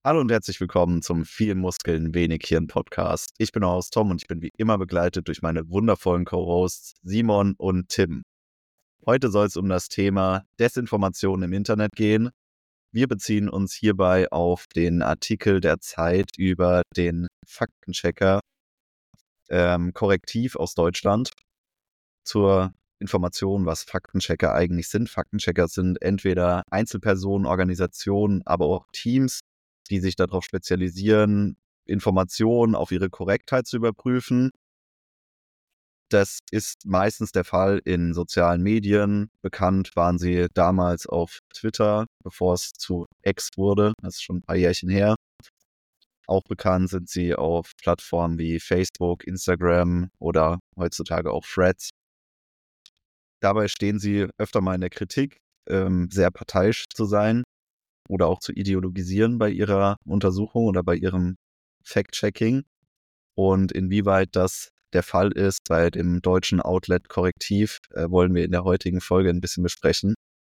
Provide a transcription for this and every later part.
Hallo und herzlich willkommen zum Viel Muskeln, wenig Hirn Podcast. Ich bin euer Host Tom und ich bin wie immer begleitet durch meine wundervollen Co-Hosts Simon und Tim. Heute soll es um das Thema Desinformation im Internet gehen. Wir beziehen uns hierbei auf den Artikel der Zeit über den Faktenchecker Korrektiv aus Deutschland. Zur Information, was Faktenchecker eigentlich sind. Faktenchecker sind entweder Einzelpersonen, Organisationen, aber auch Teams, die sich darauf spezialisieren, Informationen auf ihre Korrektheit zu überprüfen. Das ist meistens der Fall in sozialen Medien. Bekannt waren sie damals auf Twitter, bevor es zu X wurde. Das ist schon ein paar Jährchen her. Auch bekannt sind sie auf Plattformen wie Facebook, Instagram oder heutzutage auch Threads. Dabei stehen sie öfter mal in der Kritik, sehr parteiisch zu sein oder auch zu ideologisieren bei ihrer Untersuchung oder bei ihrem Fact-Checking. Und inwieweit das der Fall ist bei dem deutschen Outlet Korrektiv, wollen wir in der heutigen Folge ein bisschen besprechen.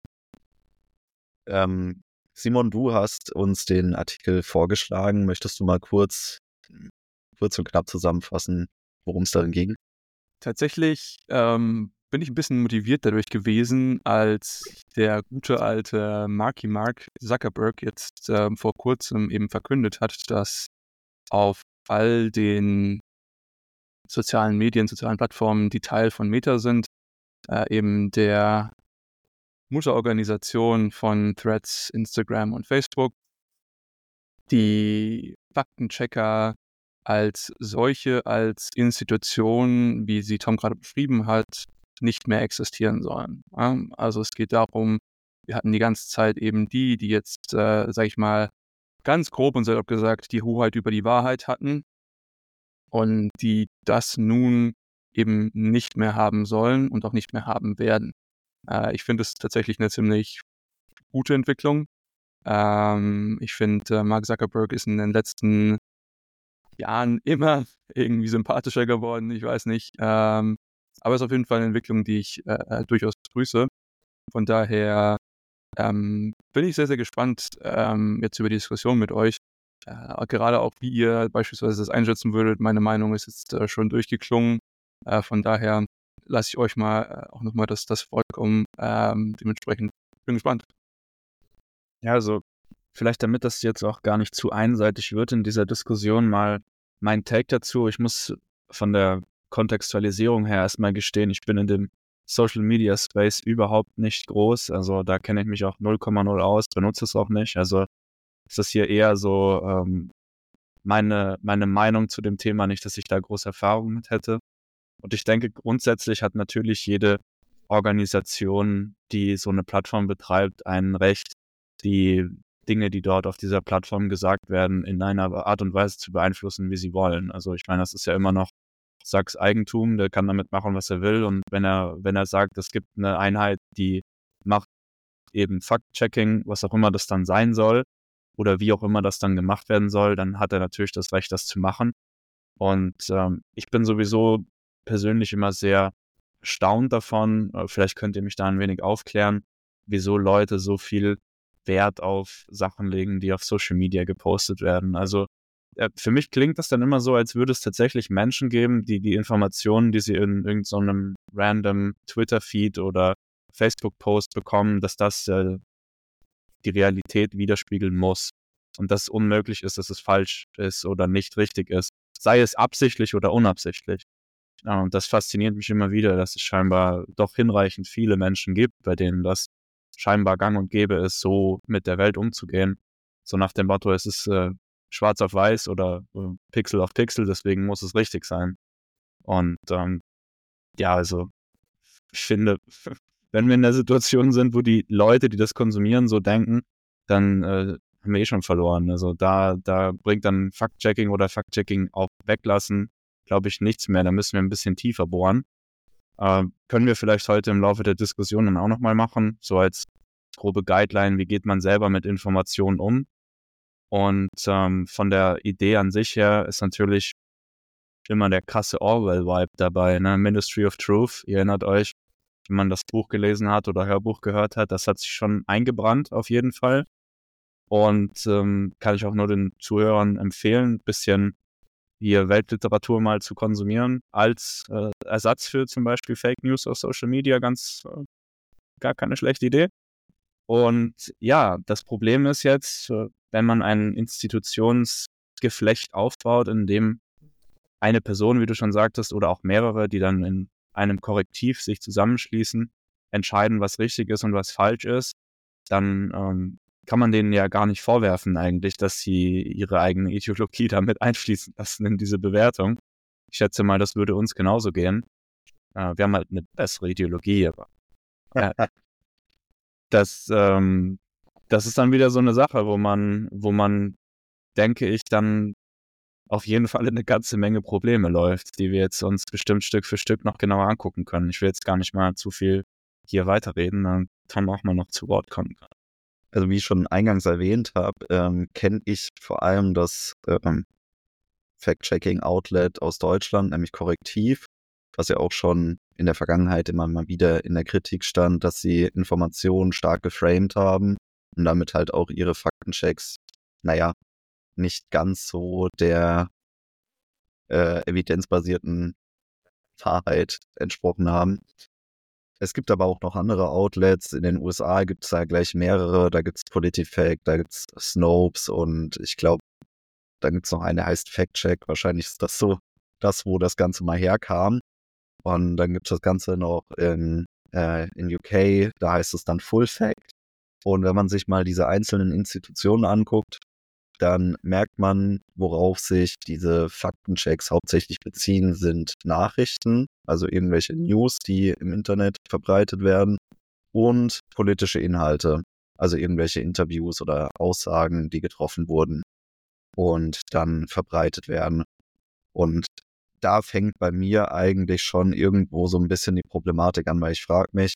Simon, du hast uns den Artikel vorgeschlagen. Möchtest du mal kurz und knapp zusammenfassen, worum es darin ging? Tatsächlich bin ich ein bisschen motiviert dadurch gewesen, als der gute alte Mark Zuckerberg jetzt vor kurzem eben verkündet hat, dass auf all den sozialen Medien, sozialen Plattformen, die Teil von Meta sind, eben der Mutterorganisation von Threads, Instagram und Facebook, die Faktenchecker als solche, als Institution, wie sie Tom gerade beschrieben hat, nicht mehr existieren sollen. Ja? Also es geht darum, wir hatten die ganze Zeit eben die jetzt, sag ich mal, ganz grob und salopp gesagt, die Hoheit über die Wahrheit hatten und die das nun eben nicht mehr haben sollen und auch nicht mehr haben werden. Ich finde es tatsächlich eine ziemlich gute Entwicklung. Ich finde, Mark Zuckerberg ist in den letzten Jahren immer irgendwie sympathischer geworden, ich weiß nicht. Aber es ist auf jeden Fall eine Entwicklung, die ich durchaus begrüße. Von daher bin ich sehr, sehr gespannt jetzt über die Diskussion mit euch. Gerade auch, wie ihr beispielsweise das einschätzen würdet. Meine Meinung ist jetzt schon durchgeklungen. Von daher lasse ich euch mal auch nochmal das Wort kommen. Dementsprechend bin gespannt. Ja, also vielleicht, damit das jetzt auch gar nicht zu einseitig wird in dieser Diskussion, mal mein Take dazu. Ich muss von der Kontextualisierung her erstmal gestehen, ich bin in dem Social Media Space überhaupt nicht groß. Also da kenne ich mich auch 0,0 aus, benutze es auch nicht. Also ist das hier eher so meine Meinung zu dem Thema, nicht, dass ich da große Erfahrung mit hätte. Und ich denke, grundsätzlich hat natürlich jede Organisation, die so eine Plattform betreibt, ein Recht, die Dinge, die dort auf dieser Plattform gesagt werden, in einer Art und Weise zu beeinflussen, wie sie wollen. Also ich meine, das ist ja immer noch Zucks Eigentum, der kann damit machen, was er will. Und wenn er sagt, es gibt eine Einheit, die macht eben Fact-Checking, was auch immer das dann sein soll, oder wie auch immer das dann gemacht werden soll, dann hat er natürlich das Recht, das zu machen. Und ich bin sowieso persönlich immer sehr erstaunt davon, vielleicht könnt ihr mich da ein wenig aufklären, wieso Leute so viel Wert auf Sachen legen, die auf Social Media gepostet werden. Also für mich klingt das dann immer so, als würde es tatsächlich Menschen geben, die die Informationen, die sie in irgendeinem random Twitter-Feed oder Facebook-Post bekommen, dass das die Realität widerspiegeln muss und dass es unmöglich ist, dass es falsch ist oder nicht richtig ist, sei es absichtlich oder unabsichtlich. Ja, und das fasziniert mich immer wieder, dass es scheinbar doch hinreichend viele Menschen gibt, bei denen das scheinbar gang und gäbe ist, so mit der Welt umzugehen. So nach dem Motto, es ist schwarz auf weiß oder Pixel auf Pixel, deswegen muss es richtig sein. Und ja, also ich finde, wenn wir in der Situation sind, wo die Leute, die das konsumieren, so denken, dann haben wir schon verloren. Also da bringt dann Fact-Checking oder Fact-Checking auch weglassen, glaube ich, nichts mehr. Da müssen wir ein bisschen tiefer bohren. Können wir vielleicht heute im Laufe der Diskussion dann auch nochmal machen, so als grobe Guideline, wie geht man selber mit Informationen um. Und von der Idee an sich her ist natürlich immer der krasse Orwell-Vibe dabei, ne? Ministry of Truth, ihr erinnert euch, wenn man das Buch gelesen hat oder Hörbuch gehört hat, das hat sich schon eingebrannt auf jeden Fall. Und kann ich auch nur den Zuhörern empfehlen, ein bisschen hier Weltliteratur mal zu konsumieren, als Ersatz für zum Beispiel Fake News auf Social Media, gar keine schlechte Idee. Und ja, das Problem ist jetzt, wenn man ein Institutionsgeflecht aufbaut, in dem eine Person, wie du schon sagtest, oder auch mehrere, die dann in einem Korrektiv sich zusammenschließen, entscheiden, was richtig ist und was falsch ist, dann kann man denen ja gar nicht vorwerfen eigentlich, dass sie ihre eigene Ideologie damit einfließen lassen in diese Bewertung. Ich schätze mal, das würde uns genauso gehen. Wir haben halt eine bessere Ideologie, aber das ist dann wieder so eine Sache, wo man, denke ich, dann auf jeden Fall eine ganze Menge Probleme läuft, die wir jetzt uns bestimmt Stück für Stück noch genauer angucken können. Ich will jetzt gar nicht mal zu viel hier weiterreden, dann Tom auch mal noch zu Wort kommen kann. Also wie ich schon eingangs erwähnt habe, kenne ich vor allem das Fact-Checking-Outlet aus Deutschland, nämlich Korrektiv, was ja auch schon in der Vergangenheit immer mal wieder in der Kritik stand, dass sie Informationen stark geframed haben und damit halt auch ihre Faktenchecks, nicht ganz so der evidenzbasierten Wahrheit entsprochen haben. Es gibt aber auch noch andere Outlets. In den USA gibt es da gleich mehrere. Da gibt es PolitiFact, da gibt es Snopes und ich glaube, da gibt es noch eine, heißt FactCheck. Wahrscheinlich ist das so das, wo das Ganze mal herkam. Und dann gibt es das Ganze noch in UK, da heißt es dann Full Fact. Und wenn man sich mal diese einzelnen Institutionen anguckt, dann merkt man, worauf sich diese Faktenchecks hauptsächlich beziehen, sind Nachrichten, also irgendwelche News, die im Internet verbreitet werden, und politische Inhalte, also irgendwelche Interviews oder Aussagen, die getroffen wurden und dann verbreitet werden. Und da fängt bei mir eigentlich schon irgendwo so ein bisschen die Problematik an, weil ich frage mich,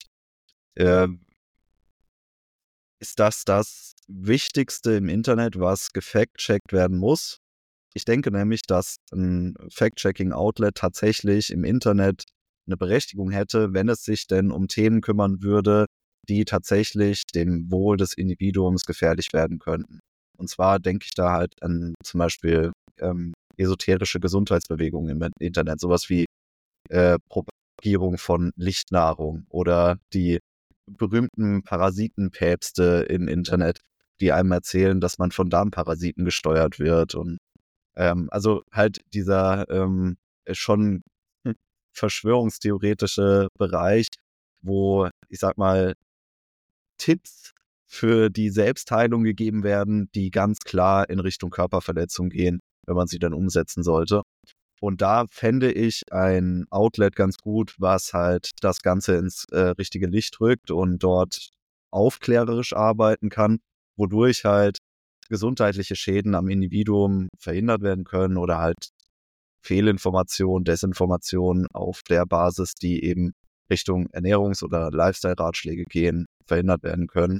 ist das Wichtigste im Internet, was gefact-checkt werden muss? Ich denke nämlich, dass ein Fact-Checking-Outlet tatsächlich im Internet eine Berechtigung hätte, wenn es sich denn um Themen kümmern würde, die tatsächlich dem Wohl des Individuums gefährlich werden könnten. Und zwar denke ich da halt an zum Beispiel esoterische Gesundheitsbewegungen im Internet, sowas wie Propagierung von Lichtnahrung oder die berühmten Parasitenpäpste im Internet, die einem erzählen, dass man von Darmparasiten gesteuert wird. Und also halt dieser schon verschwörungstheoretische Bereich, wo, ich sag mal, Tipps für die Selbstheilung gegeben werden, die ganz klar in Richtung Körperverletzung gehen, wenn man sie dann umsetzen sollte. Und da fände ich ein Outlet ganz gut, was halt das Ganze ins richtige Licht rückt und dort aufklärerisch arbeiten kann, wodurch halt gesundheitliche Schäden am Individuum verhindert werden können oder halt Fehlinformationen, Desinformationen auf der Basis, die eben Richtung Ernährungs- oder Lifestyle-Ratschläge gehen, verhindert werden können.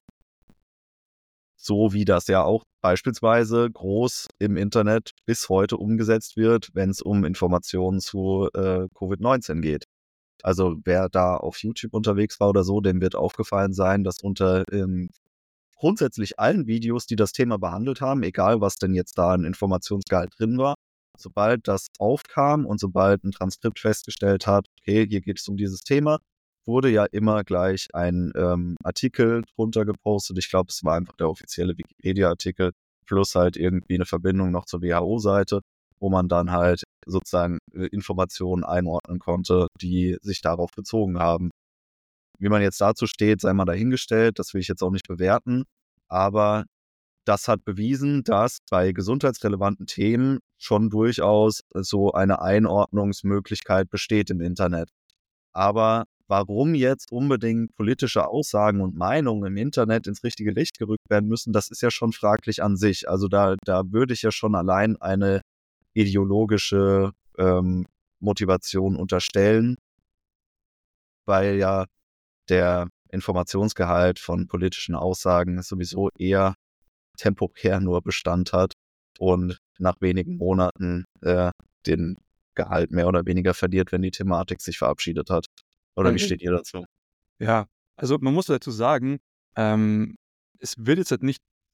So wie das ja auch beispielsweise groß im Internet bis heute umgesetzt wird, wenn es um Informationen zu Covid-19 geht. Also wer da auf YouTube unterwegs war oder so, dem wird aufgefallen sein, dass unter grundsätzlich allen Videos, die das Thema behandelt haben, egal was denn jetzt da an Informationsgehalt drin war, sobald das aufkam und sobald ein Transkript festgestellt hat, okay, hier geht es um dieses Thema, wurde ja immer gleich ein Artikel drunter gepostet. Ich glaube, es war einfach der offizielle Wikipedia-Artikel plus halt irgendwie eine Verbindung noch zur WHO-Seite, wo man dann halt sozusagen Informationen einordnen konnte, die sich darauf bezogen haben. Wie man jetzt dazu steht, sei mal dahingestellt, das will ich jetzt auch nicht bewerten, aber das hat bewiesen, dass bei gesundheitsrelevanten Themen schon durchaus so eine Einordnungsmöglichkeit besteht im Internet. Aber warum jetzt unbedingt politische Aussagen und Meinungen im Internet ins richtige Licht gerückt werden müssen, das ist ja schon fraglich an sich. Also da würde ich ja schon allein eine ideologische Motivation unterstellen, weil ja der Informationsgehalt von politischen Aussagen sowieso eher temporär nur Bestand hat und nach wenigen Monaten den Gehalt mehr oder weniger verliert, wenn die Thematik sich verabschiedet hat. Oder wie steht ihr dazu? Ja, also man muss dazu sagen, es wird jetzt halt nicht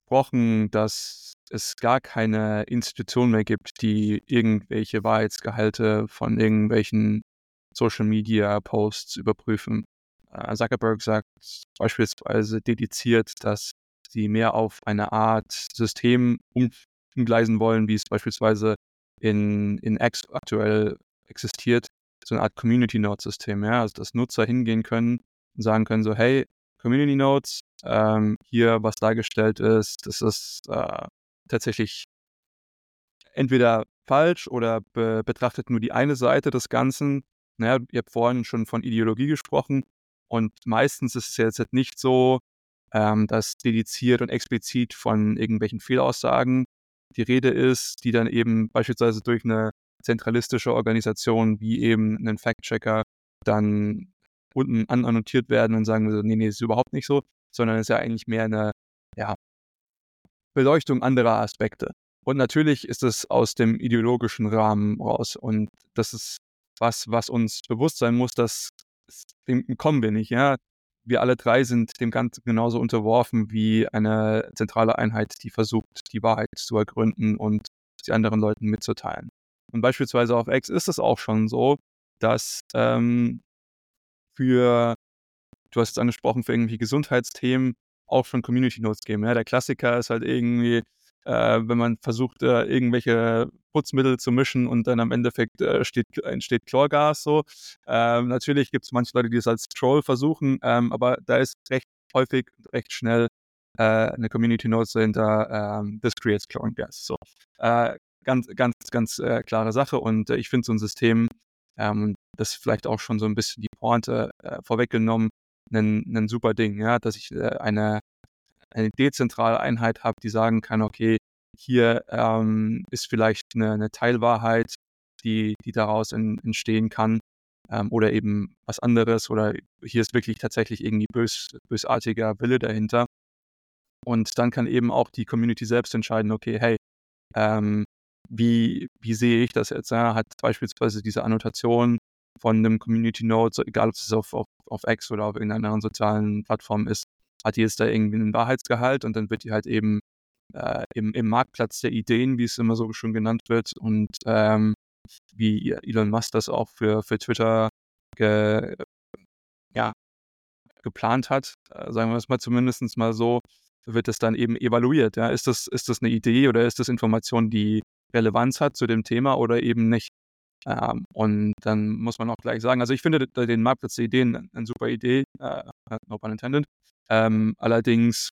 gesprochen, dass es gar keine Institution mehr gibt, die irgendwelche Wahrheitsgehalte von irgendwelchen Social-Media-Posts überprüfen. Zuckerberg sagt beispielsweise dediziert, dass sie mehr auf eine Art System umgleisen wollen, wie es beispielsweise in X aktuell existiert, so eine Art Community-Node-System, ja, also dass Nutzer hingehen können und sagen können so, hey, Community-Nodes, hier, was dargestellt ist, das ist tatsächlich entweder falsch oder betrachtet nur die eine Seite des Ganzen. Naja, ihr habt vorhin schon von Ideologie gesprochen und meistens ist es jetzt nicht so, dass dediziert und explizit von irgendwelchen Fehlaussagen die Rede ist, die dann eben beispielsweise durch eine zentralistische Organisation wie eben einen Fact-Checker dann unten annotiert werden und sagen so, nee, ist überhaupt nicht so, sondern es ist ja eigentlich mehr eine Beleuchtung anderer Aspekte. Und natürlich ist es aus dem ideologischen Rahmen raus. Und das ist was uns bewusst sein muss, dass dem kommen wir nicht. Ja? Wir alle drei sind dem Ganzen genauso unterworfen wie eine zentrale Einheit, die versucht, die Wahrheit zu ergründen und sie anderen Leuten mitzuteilen. Und beispielsweise auf X ist es auch schon so, dass du hast es angesprochen, für irgendwelche Gesundheitsthemen auch schon Community Notes geben. Ja? Der Klassiker ist halt irgendwie, wenn man versucht, irgendwelche Putzmittel zu mischen und dann am Endeffekt entsteht Chlorgas. So. Natürlich gibt es manche Leute, die es als Troll versuchen, aber da ist recht häufig, recht schnell eine Community Notes dahinter, this creates chlorine gas. So. Ganz klare Sache und ich finde so ein System, das vielleicht auch schon so ein bisschen die Pointe vorweggenommen, ein super Ding, ja, dass ich eine dezentrale Einheit habe, die sagen kann, okay, hier ist vielleicht eine Teilwahrheit, die daraus entstehen kann, oder eben was anderes, oder hier ist wirklich tatsächlich irgendwie bösartiger Wille dahinter. Und dann kann eben auch die Community selbst entscheiden, okay, hey, wie sehe ich das jetzt? Ja? Hat beispielsweise diese Annotation von einem Community Node, so egal ob es auf X oder auf irgendeiner anderen sozialen Plattform ist, hat die jetzt da irgendwie einen Wahrheitsgehalt und dann wird die halt eben im Marktplatz der Ideen, wie es immer so schön genannt wird, und wie Elon Musk das auch für Twitter geplant hat, sagen wir es mal zumindest mal so, wird es dann eben evaluiert. Ja? Ist das eine Idee oder ist das Information, die Relevanz hat zu dem Thema oder eben nicht? Und dann muss man auch gleich sagen, also ich finde den Marktplatz der Ideen eine super Idee, no pun intended. Allerdings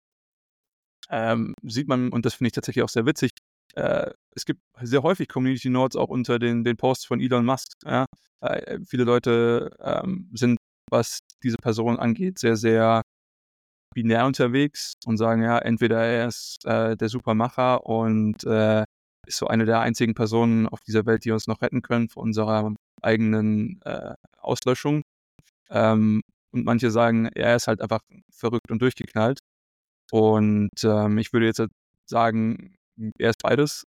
sieht man, und das finde ich tatsächlich auch sehr witzig, es gibt sehr häufig Community Notes auch unter den Posts von Elon Musk. Ja? Viele Leute sind, was diese Person angeht, sehr, sehr binär unterwegs und sagen, ja, entweder er ist der Supermacher und ist so eine der einzigen Personen auf dieser Welt, die uns noch retten können vor unserer eigenen Auslöschung. Und manche sagen, er ist halt einfach verrückt und durchgeknallt. Und ich würde jetzt sagen, er ist beides.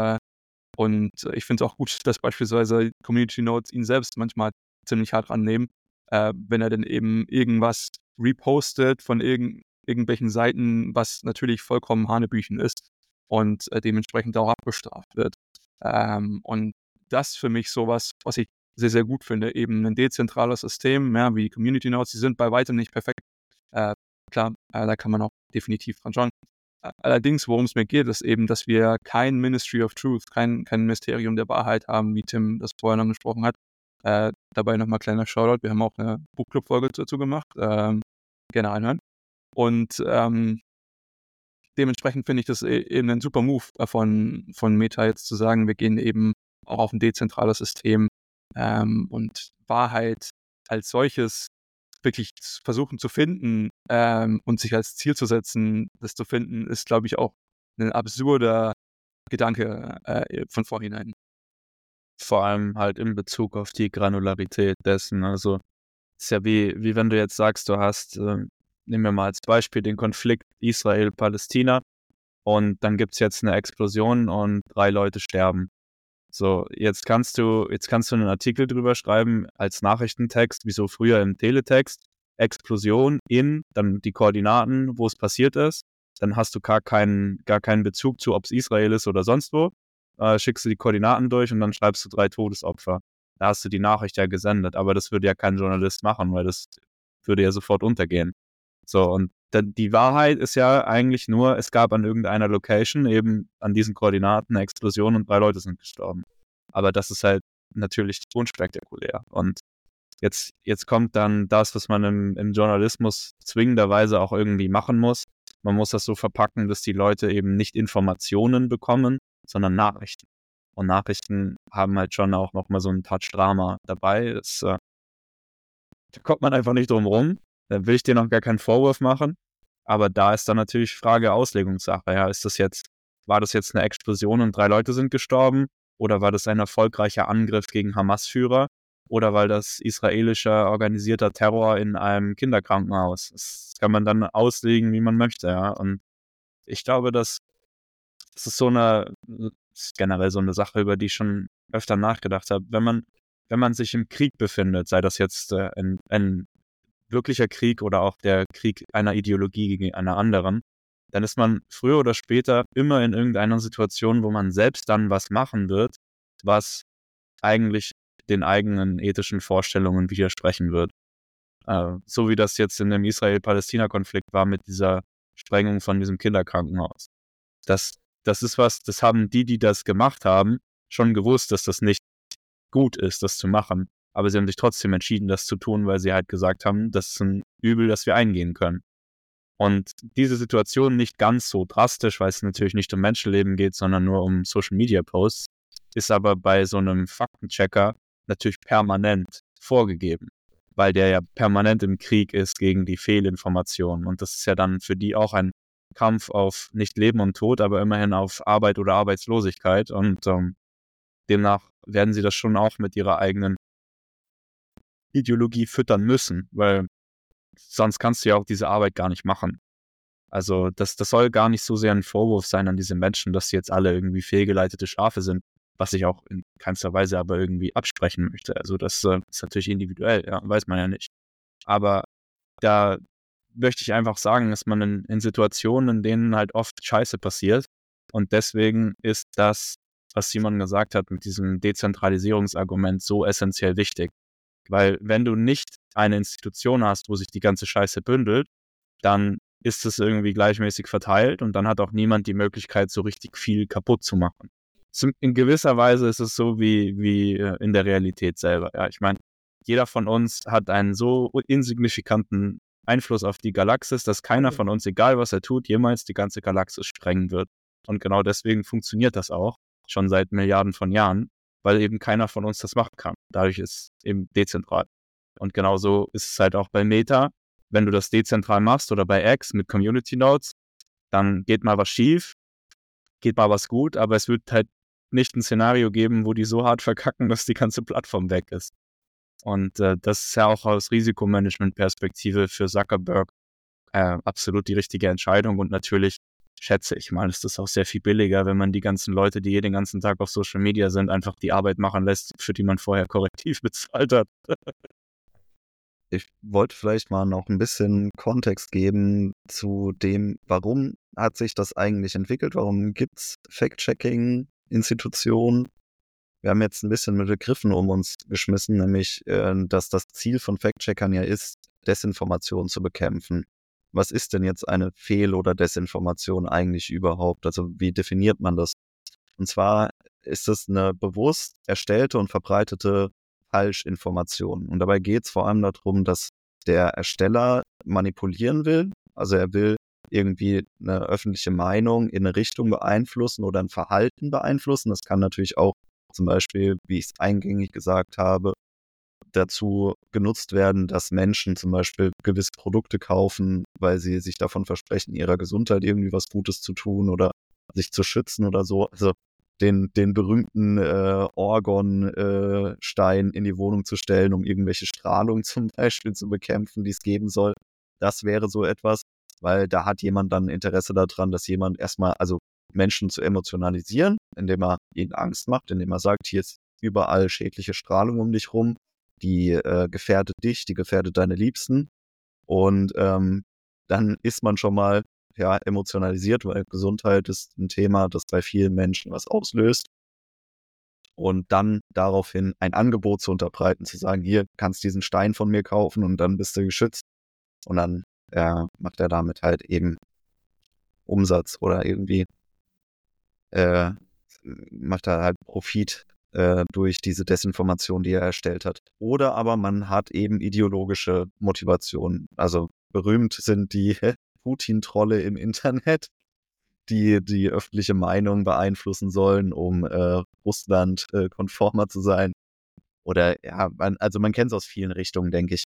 Und ich finde es auch gut, dass beispielsweise Community Notes ihn selbst manchmal ziemlich hart rannehmen, wenn er dann eben irgendwas repostet von irgendwelchen Seiten, was natürlich vollkommen Hanebüchen ist und dementsprechend auch abgestraft wird. Und das für mich sowas, was ich sehr, sehr gut finde, eben ein dezentrales System, ja, wie Community Notes, die sind bei weitem nicht perfekt. Klar, da kann man auch definitiv dran schauen. Allerdings, worum es mir geht, ist eben, dass wir kein Ministry of Truth, kein Mysterium der Wahrheit haben, wie Tim das vorhin angesprochen hat. Dabei nochmal kleiner Shoutout, wir haben auch eine Buchclub-Folge dazu gemacht. Gerne anhören. Und dementsprechend finde ich das eben ein super Move von Meta jetzt zu sagen, wir gehen eben auch auf ein dezentrales System und Wahrheit als solches wirklich versuchen zu finden und sich als Ziel zu setzen, das zu finden, ist, glaube ich, auch ein absurder Gedanke von vorhinein. Vor allem halt in Bezug auf die Granularität dessen. Also ist ja wie wenn du jetzt sagst, du hast, nehmen wir mal als Beispiel den Konflikt Israel-Palästina und dann gibt es jetzt eine Explosion und 3 Leute sterben. So, jetzt kannst du einen Artikel drüber schreiben als Nachrichtentext, wie so früher im Teletext, Explosion in, dann die Koordinaten, wo es passiert ist, dann hast du gar keinen Bezug zu, ob es Israel ist oder sonst wo. Schickst du die Koordinaten durch und dann schreibst du 3 Todesopfer. Da hast du die Nachricht ja gesendet, aber das würde ja kein Journalist machen, weil das würde ja sofort untergehen. So, und die Wahrheit ist ja eigentlich nur, es gab an irgendeiner Location eben an diesen Koordinaten eine Explosion und 3 Leute sind gestorben. Aber das ist halt natürlich unspektakulär. Und jetzt kommt dann das, was man im Journalismus zwingenderweise auch irgendwie machen muss. Man muss das so verpacken, dass die Leute eben nicht Informationen bekommen, sondern Nachrichten. Und Nachrichten haben halt schon auch nochmal so einen Touch Drama dabei. Da kommt man einfach nicht drum rum. Da will ich dir noch gar keinen Vorwurf machen. Aber da ist dann natürlich Frage Auslegungssache. Ja, war das jetzt eine Explosion und 3 Leute sind gestorben? Oder war das ein erfolgreicher Angriff gegen Hamas-Führer? Oder war das israelischer organisierter Terror in einem Kinderkrankenhaus? Das kann man dann auslegen, wie man möchte. Ja. Und ich glaube, das ist generell so eine Sache, über die ich schon öfter nachgedacht habe. Wenn man sich im Krieg befindet, sei das jetzt ein wirklicher Krieg oder auch der Krieg einer Ideologie gegen einer anderen, dann ist man früher oder später immer in irgendeiner Situation, wo man selbst dann was machen wird, was eigentlich den eigenen ethischen Vorstellungen widersprechen wird. So wie das jetzt in dem Israel-Palästina-Konflikt war mit dieser Sprengung von diesem Kinderkrankenhaus. Das ist was, das haben die das gemacht haben, schon gewusst, dass das nicht gut ist, das zu machen. Aber sie haben sich trotzdem entschieden, das zu tun, weil sie halt gesagt haben, das ist ein Übel, das wir eingehen können. Und diese Situation nicht ganz so drastisch, weil es natürlich nicht um Menschenleben geht, sondern nur um Social-Media-Posts, ist aber bei so einem Faktenchecker natürlich permanent vorgegeben, weil der ja permanent im Krieg ist gegen die Fehlinformationen. Und das ist ja dann für die auch ein Kampf auf nicht Leben und Tod, aber immerhin auf Arbeit oder Arbeitslosigkeit. Und demnach werden sie das schon auch mit ihrer eigenen Ideologie füttern müssen, weil sonst kannst du ja auch diese Arbeit gar nicht machen. Also das soll gar nicht so sehr ein Vorwurf sein an diese Menschen, dass sie jetzt alle irgendwie fehlgeleitete Schafe sind, was ich auch in keinster Weise aber irgendwie absprechen möchte. Also das ist natürlich individuell, ja, weiß man ja nicht. Aber da möchte ich einfach sagen, dass man in Situationen, in denen halt oft Scheiße passiert, und deswegen ist das, was Simon gesagt hat mit diesem Dezentralisierungsargument, so essentiell wichtig. Weil wenn du nicht eine Institution hast, wo sich die ganze Scheiße bündelt, dann ist es irgendwie gleichmäßig verteilt und dann hat auch niemand die Möglichkeit, so richtig viel kaputt zu machen. In gewisser Weise ist es so wie in der Realität selber. Ja, ich meine, jeder von uns hat einen so insignifikanten Einfluss auf die Galaxis, dass keiner von uns, egal was er tut, jemals die ganze Galaxis sprengen wird. Und genau deswegen funktioniert das auch schon seit Milliarden von Jahren, weil eben keiner von uns das machen kann. Dadurch ist es eben dezentral. Und genauso ist es halt auch bei Meta. Wenn du das dezentral machst oder bei X mit Community Nodes, dann geht mal was schief, geht mal was gut, aber es wird halt nicht ein Szenario geben, wo die so hart verkacken, dass die ganze Plattform weg ist. Und das ist ja auch aus Risikomanagement-Perspektive für Zuckerberg absolut die richtige Entscheidung. Und natürlich schätze ich mal, ist das auch sehr viel billiger, wenn man die ganzen Leute, die den ganzen Tag auf Social Media sind, einfach die Arbeit machen lässt, für die man vorher korrektiv bezahlt hat. Ich wollte vielleicht mal noch ein bisschen Kontext geben zu dem, warum hat sich das eigentlich entwickelt? Warum gibt es Fact-Checking-Institutionen? Wir haben jetzt ein bisschen mit Begriffen um uns geschmissen, nämlich, dass das Ziel von Fact-Checkern ja ist, Desinformation zu bekämpfen. Was ist denn jetzt eine Fehl- oder Desinformation eigentlich überhaupt? Also wie definiert man das? Und zwar ist es eine bewusst erstellte und verbreitete Falschinformation. Und dabei geht es vor allem darum, dass der Ersteller manipulieren will. Also er will irgendwie eine öffentliche Meinung in eine Richtung beeinflussen oder ein Verhalten beeinflussen. Das kann natürlich auch zum Beispiel, wie ich es eingängig gesagt habe, dazu genutzt werden, dass Menschen zum Beispiel gewisse Produkte kaufen, weil sie sich davon versprechen, ihrer Gesundheit irgendwie was Gutes zu tun oder sich zu schützen oder so. Also den berühmten Orgon-Stein in die Wohnung zu stellen, um irgendwelche Strahlung zum Beispiel zu bekämpfen, die es geben soll. Das wäre so etwas, weil da hat jemand dann Interesse daran, dass jemand erstmal, also Menschen zu emotionalisieren, indem er ihnen Angst macht, indem er sagt, hier ist überall schädliche Strahlung um dich rum, die gefährdet dich, die gefährdet deine Liebsten. Und dann ist man schon mal emotionalisiert, weil Gesundheit ist ein Thema, das bei vielen Menschen was auslöst. Und dann daraufhin ein Angebot zu unterbreiten, zu sagen, hier kannst diesen Stein von mir kaufen und dann bist du geschützt. Und dann macht er damit halt eben Umsatz oder irgendwie macht er halt Profit durch diese Desinformation, die er erstellt hat. Oder aber man hat eben ideologische Motivationen. Also berühmt sind die Putin-Trolle im Internet, die die öffentliche Meinung beeinflussen sollen, um Russland konformer zu sein. Oder man kennt es aus vielen Richtungen, denke ich.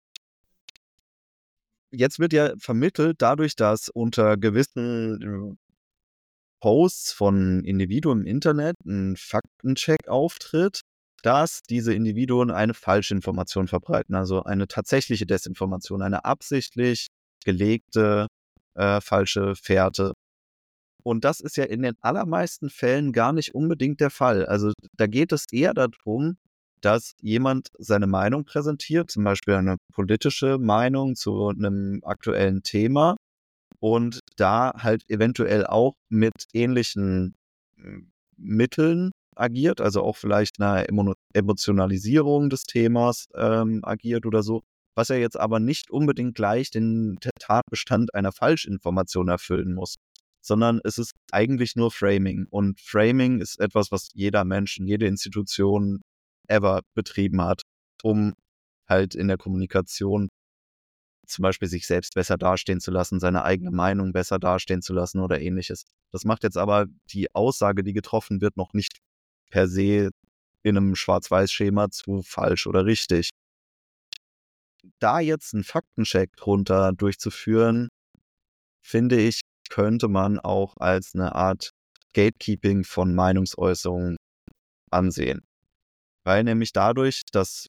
Jetzt wird ja vermittelt, dadurch, dass unter gewissen Posts von Individuen im Internet ein Faktencheck auftritt, dass diese Individuen eine Falschinformation verbreiten, also eine tatsächliche Desinformation, eine absichtlich gelegte falsche Fährte. Und das ist ja in den allermeisten Fällen gar nicht unbedingt der Fall. Also da geht es eher darum, dass jemand seine Meinung präsentiert, zum Beispiel eine politische Meinung zu einem aktuellen Thema und da halt eventuell auch mit ähnlichen Mitteln agiert, also auch vielleicht einer Emotionalisierung des Themas agiert oder so, was ja jetzt aber nicht unbedingt gleich den Tatbestand einer Falschinformation erfüllen muss, sondern es ist eigentlich nur Framing. Und Framing ist etwas, was jeder Mensch, jede Institution ever betrieben hat, um halt in der Kommunikation zum Beispiel sich selbst besser dastehen zu lassen, seine eigene Meinung besser dastehen zu lassen oder ähnliches. Das macht jetzt aber die Aussage, die getroffen wird, noch nicht per se in einem Schwarz-Weiß-Schema zu falsch oder richtig. Da jetzt einen Faktencheck drunter durchzuführen, finde ich, könnte man auch als eine Art Gatekeeping von Meinungsäußerungen ansehen. Weil nämlich dadurch das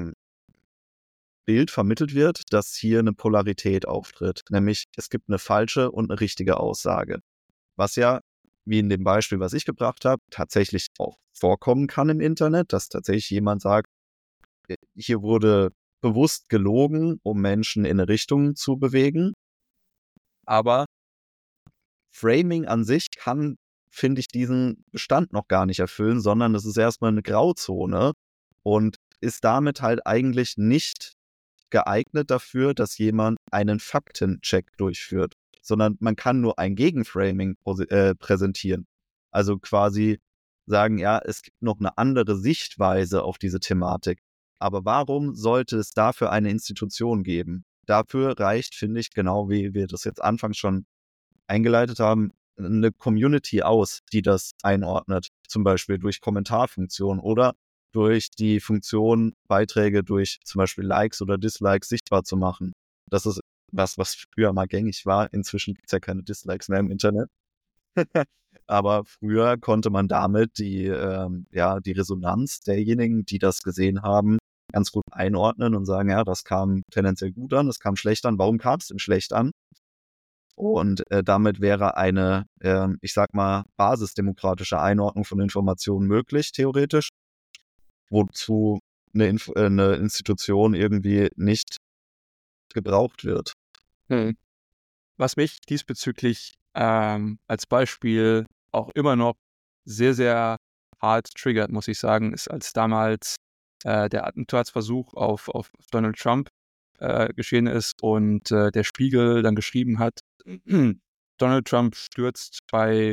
Bild vermittelt wird, dass hier eine Polarität auftritt. Nämlich es gibt eine falsche und eine richtige Aussage. Was ja, wie in dem Beispiel, was ich gebracht habe, tatsächlich auch vorkommen kann im Internet, dass tatsächlich jemand sagt, hier wurde bewusst gelogen, um Menschen in eine Richtung zu bewegen. Aber Framing an sich kann, finde ich, diesen Bestand noch gar nicht erfüllen, sondern es ist erstmal eine Grauzone und ist damit halt eigentlich nicht geeignet dafür, dass jemand einen Faktencheck durchführt, sondern man kann nur ein Gegenframing präsentieren. Also quasi sagen, ja, es gibt noch eine andere Sichtweise auf diese Thematik. Aber warum sollte es dafür eine Institution geben? Dafür reicht, finde ich, genau wie wir das jetzt anfangs schon eingeleitet haben, eine Community aus, die das einordnet. Zum Beispiel durch Kommentarfunktion oder durch die Funktion, Beiträge durch zum Beispiel Likes oder Dislikes sichtbar zu machen. Das ist was früher mal gängig war. Inzwischen gibt es ja keine Dislikes mehr im Internet. Aber früher konnte man damit die Resonanz derjenigen, die das gesehen haben, ganz gut einordnen und sagen, ja, das kam tendenziell gut an, das kam schlecht an. Warum kam es denn schlecht an? Und damit wäre eine, ich sag mal, basisdemokratische Einordnung von Informationen möglich, theoretisch, wozu eine Institution irgendwie nicht gebraucht wird. Was mich diesbezüglich als Beispiel auch immer noch sehr, sehr hart triggert, muss ich sagen, ist, als damals der Attentatsversuch auf Donald Trump geschehen ist und der Spiegel dann geschrieben hat, Donald Trump stürzt bei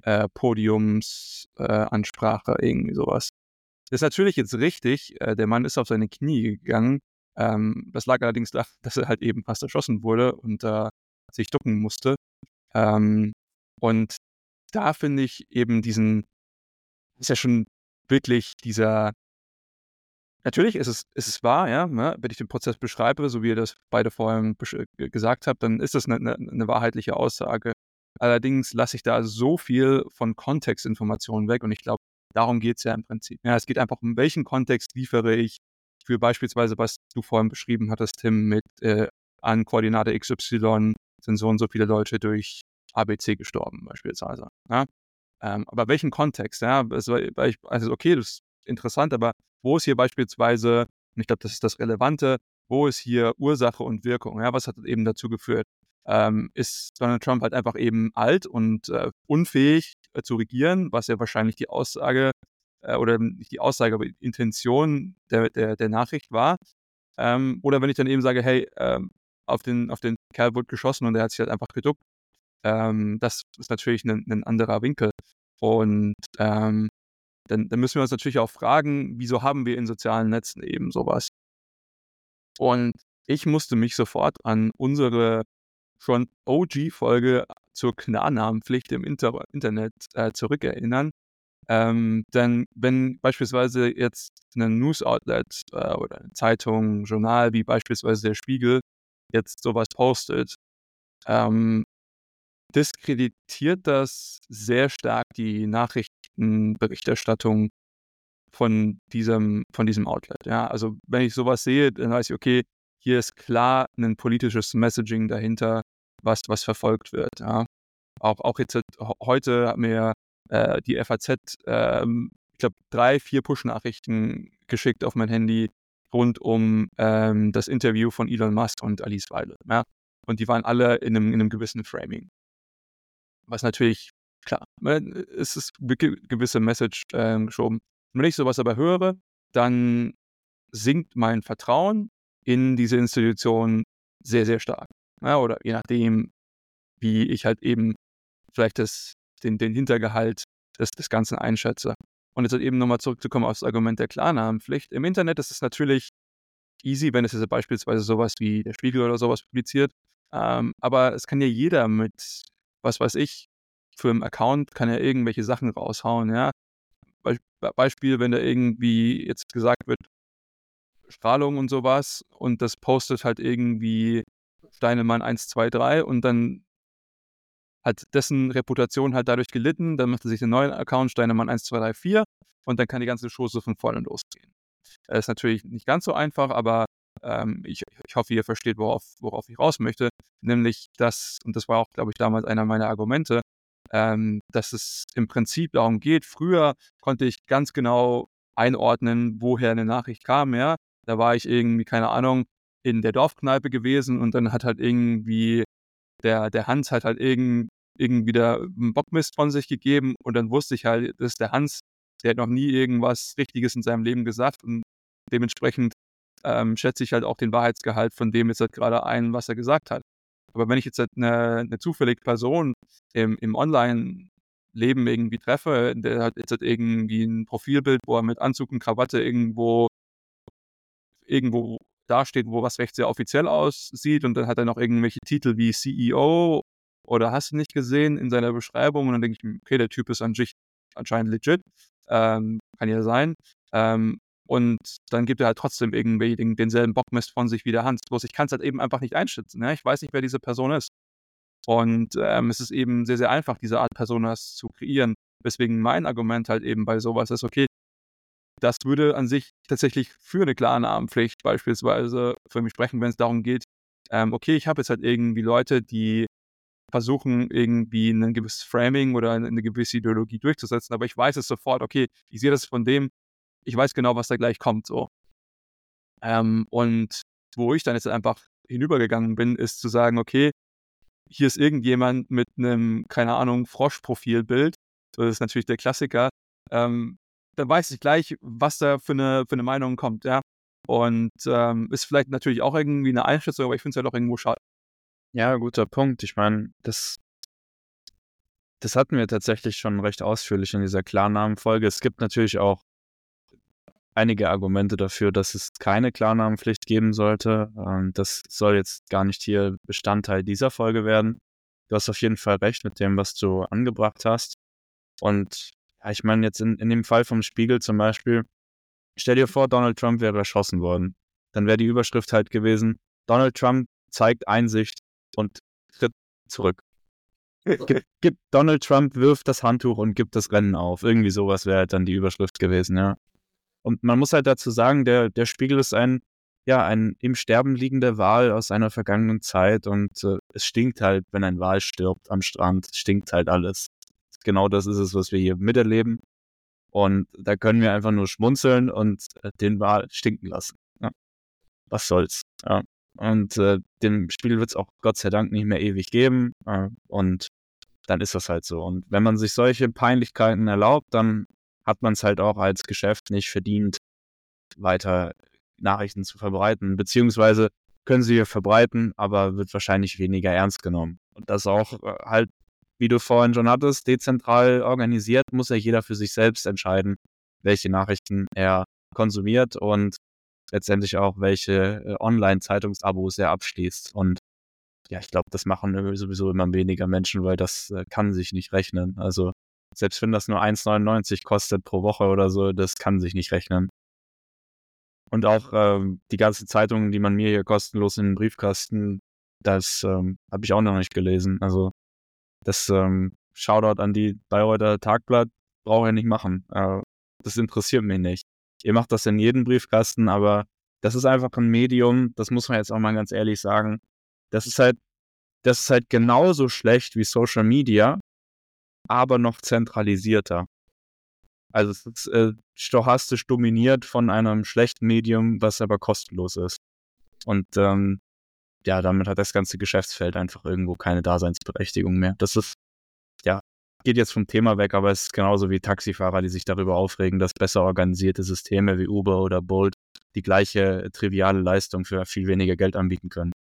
Podiumsansprache, irgendwie sowas. Das ist natürlich jetzt richtig, der Mann ist auf seine Knie gegangen. Das lag allerdings daran, dass er halt eben fast erschossen wurde und sich ducken musste. Und da finde ich eben ist ja schon wirklich dieser, natürlich ist es wahr, ja, ne? Wenn ich den Prozess beschreibe, so wie ihr das beide vorhin gesagt habt, dann ist das eine wahrheitliche Aussage. Allerdings lasse ich da so viel von Kontextinformationen weg und ich glaube, darum geht es ja im Prinzip. Ja, es geht einfach um, welchen Kontext liefere ich für beispielsweise, was du vorhin beschrieben hattest, Tim, mit an Koordinate XY sind so und so viele Leute durch ABC gestorben, beispielsweise. Ja? Aber welchen Kontext? Ja? Also okay, das ist interessant, aber wo ist hier beispielsweise, und ich glaube, das ist das Relevante, wo ist hier Ursache und Wirkung? Ja? Was hat eben dazu geführt? ist Donald Trump halt einfach eben alt und unfähig zu regieren, was ja wahrscheinlich die Aussage oder nicht die Aussage, aber die Intention der Nachricht war. Oder wenn ich dann eben sage, hey, auf den Kerl wird geschossen und er hat sich halt einfach geduckt. Das ist natürlich ein anderer Winkel. Und dann müssen wir uns natürlich auch fragen, wieso haben wir in sozialen Netzen eben sowas? Und ich musste mich sofort an unsere schon OG-Folge zur Klarnamenpflicht im Internet zurückerinnern. Denn wenn beispielsweise jetzt ein News-Outlet oder eine Zeitung, ein Journal wie beispielsweise der Spiegel jetzt sowas postet, diskreditiert das sehr stark die Nachrichtenberichterstattung von diesem Outlet. Ja, also wenn ich sowas sehe, dann weiß ich, okay, hier ist klar ein politisches Messaging dahinter, was verfolgt wird. Ja. Auch jetzt heute hat mir die FAZ, ich glaube, 3, 4 Push-Nachrichten geschickt auf mein Handy rund um das Interview von Elon Musk und Alice Weidel. Ja. Und die waren alle in einem gewissen Framing. Was natürlich, klar, es ist eine gewisse Message geschoben. Und wenn ich sowas aber höre, dann sinkt mein Vertrauen in diese Institution sehr, sehr stark. Ja, oder je nachdem, wie ich halt eben vielleicht den Hintergehalt des Ganzen einschätze. Und jetzt halt eben nochmal zurückzukommen auf das Argument der Klarnamenpflicht. Im Internet ist es natürlich easy, wenn es jetzt beispielsweise sowas wie der Spiegel oder sowas publiziert. Aber es kann ja jeder mit, was weiß ich, für einen Account kann ja irgendwelche Sachen raushauen, ja. Beispiel, wenn da irgendwie jetzt gesagt wird, Strahlung und sowas und das postet halt irgendwie Steinemann 1, 2, 3 und dann hat dessen Reputation halt dadurch gelitten, dann macht er sich einen neuen Account, Steinemann 1, 2, 3, 4 und dann kann die ganze Chose von vorne losgehen. Ist natürlich nicht ganz so einfach, aber ich hoffe, ihr versteht, worauf ich raus möchte, nämlich das, und das war auch, glaube ich, damals einer meiner Argumente, dass es im Prinzip darum geht, früher konnte ich ganz genau einordnen, woher eine Nachricht kam, ja, da war ich irgendwie, keine Ahnung, in der Dorfkneipe gewesen und dann hat halt irgendwie der Hans hat halt irgendwie da einen Bockmist von sich gegeben und dann wusste ich halt, das ist der Hans, der hat noch nie irgendwas Richtiges in seinem Leben gesagt und dementsprechend schätze ich halt auch den Wahrheitsgehalt von dem jetzt halt gerade ein, was er gesagt hat. Aber wenn ich jetzt halt eine zufällige Person im Online-Leben irgendwie treffe, der hat jetzt halt irgendwie ein Profilbild, wo er mit Anzug und Krawatte irgendwo dasteht, wo was recht sehr offiziell aussieht und dann hat er noch irgendwelche Titel wie CEO oder hast du nicht gesehen in seiner Beschreibung und dann denke ich, okay, der Typ ist an sich anscheinend legit, kann ja sein, und dann gibt er halt trotzdem irgendwie denselben Bockmist von sich wie der Hans. Bloß ich kann es halt eben einfach nicht einschätzen. Ne? Ich weiß nicht, wer diese Person ist. Und es ist eben sehr, sehr einfach, diese Art Personas zu kreieren. Weswegen mein Argument halt eben bei sowas ist, okay, das würde an sich tatsächlich für eine Klarnamenpflicht beispielsweise für mich sprechen, wenn es darum geht, okay, ich habe jetzt halt irgendwie Leute, die versuchen, irgendwie ein gewisses Framing oder eine gewisse Ideologie durchzusetzen, aber ich weiß es sofort, okay, ich sehe das von dem, ich weiß genau, was da gleich kommt, so. Und wo ich dann jetzt einfach hinübergegangen bin, ist zu sagen, okay, hier ist irgendjemand mit einem, keine Ahnung, Froschprofilbild, das ist natürlich der Klassiker, dann weiß ich gleich, was da für eine Meinung kommt, ja. Und ist vielleicht natürlich auch irgendwie eine Einschätzung, aber ich finde es halt auch irgendwo schade. Ja, guter Punkt. Ich meine, das hatten wir tatsächlich schon recht ausführlich in dieser Klarnamenfolge. Es gibt natürlich auch einige Argumente dafür, dass es keine Klarnamenpflicht geben sollte. Das soll jetzt gar nicht hier Bestandteil dieser Folge werden. Du hast auf jeden Fall recht mit dem, was du angebracht hast. Und ja, ich meine jetzt in dem Fall vom Spiegel zum Beispiel, stell dir vor, Donald Trump wäre erschossen worden. Dann wäre die Überschrift halt gewesen, Donald Trump zeigt Einsicht und tritt zurück. Donald Trump wirft das Handtuch und gibt das Rennen auf. Irgendwie sowas wäre halt dann die Überschrift gewesen, ja. Und man muss halt dazu sagen, der Spiegel ist ein im Sterben liegender Wal aus einer vergangenen Zeit und es stinkt halt, wenn ein Wal stirbt am Strand, stinkt halt alles. Genau das ist es, was wir hier miterleben. Und da können wir einfach nur schmunzeln und den Wal stinken lassen. Ja. Was soll's. Ja. und dem Spiel wird es auch Gott sei Dank nicht mehr ewig geben und dann ist das halt so. Und wenn man sich solche Peinlichkeiten erlaubt, dann hat man es halt auch als Geschäft nicht verdient, weiter Nachrichten zu verbreiten, beziehungsweise können sie ja verbreiten, aber wird wahrscheinlich weniger ernst genommen. Und das auch halt, wie du vorhin schon hattest, dezentral organisiert, muss ja jeder für sich selbst entscheiden, welche Nachrichten er konsumiert und letztendlich auch, welche Online-Zeitungsabos er abschließt. Und ja, ich glaube, das machen sowieso immer weniger Menschen, weil das kann sich nicht rechnen. Also selbst wenn das nur 1,99 kostet pro Woche oder so, das kann sich nicht rechnen. Und auch die ganzen Zeitungen, die man mir hier kostenlos in den Briefkasten, das habe ich auch noch nicht gelesen. Also das Shoutout an die Bayreuther Tagblatt brauche ich nicht machen. Das interessiert mich nicht. Ihr macht das in jedem Briefkasten, aber das ist einfach ein Medium, das muss man jetzt auch mal ganz ehrlich sagen. Das ist halt genauso schlecht wie Social Media, aber noch zentralisierter. Also es ist stochastisch dominiert von einem schlechten Medium, was aber kostenlos ist. Und ja, damit hat das ganze Geschäftsfeld einfach irgendwo keine Daseinsberechtigung mehr. Das ist, ja, geht jetzt vom Thema weg, aber es ist genauso wie Taxifahrer, die sich darüber aufregen, dass besser organisierte Systeme wie Uber oder Bolt die gleiche triviale Leistung für viel weniger Geld anbieten können.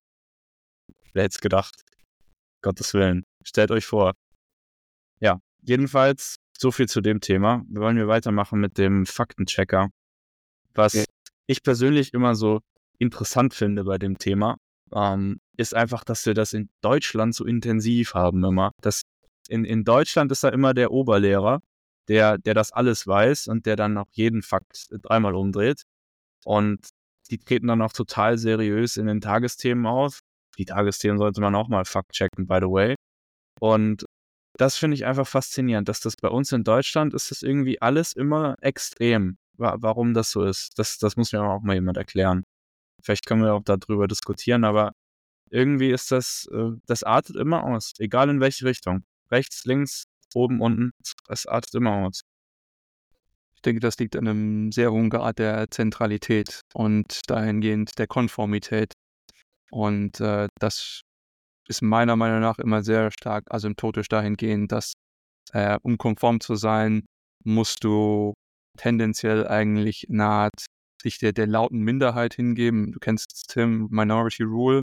Wer hätte es gedacht? Gottes Willen. Stellt euch vor. Ja, jedenfalls so viel zu dem Thema. Wir wollen weitermachen mit dem Faktenchecker. Was ich persönlich immer so interessant finde bei dem Thema, ist einfach, dass wir das in Deutschland so intensiv haben immer. In Deutschland ist da immer der Oberlehrer, der das alles weiß und der dann auch jeden Fakt dreimal umdreht. Und die treten dann auch total seriös in den Tagesthemen auf. Die Tagesthemen sollte man auch mal fact-checken, by the way. Und das finde ich einfach faszinierend, dass das bei uns in Deutschland ist das irgendwie alles immer extrem. Warum das so ist, das muss mir auch mal jemand erklären. Vielleicht können wir auch darüber diskutieren, aber irgendwie ist das artet immer aus, egal in welche Richtung. Rechts, links, oben, unten, es artet immer aus. Ich denke, das liegt an einem sehr hohen Grad der Zentralität und dahingehend der Konformität. Und das ist meiner Meinung nach immer sehr stark asymptotisch dahingehend, dass um konform zu sein, musst du tendenziell eigentlich sich der lauten Minderheit hingeben. Du kennst Tim, Minority Rule,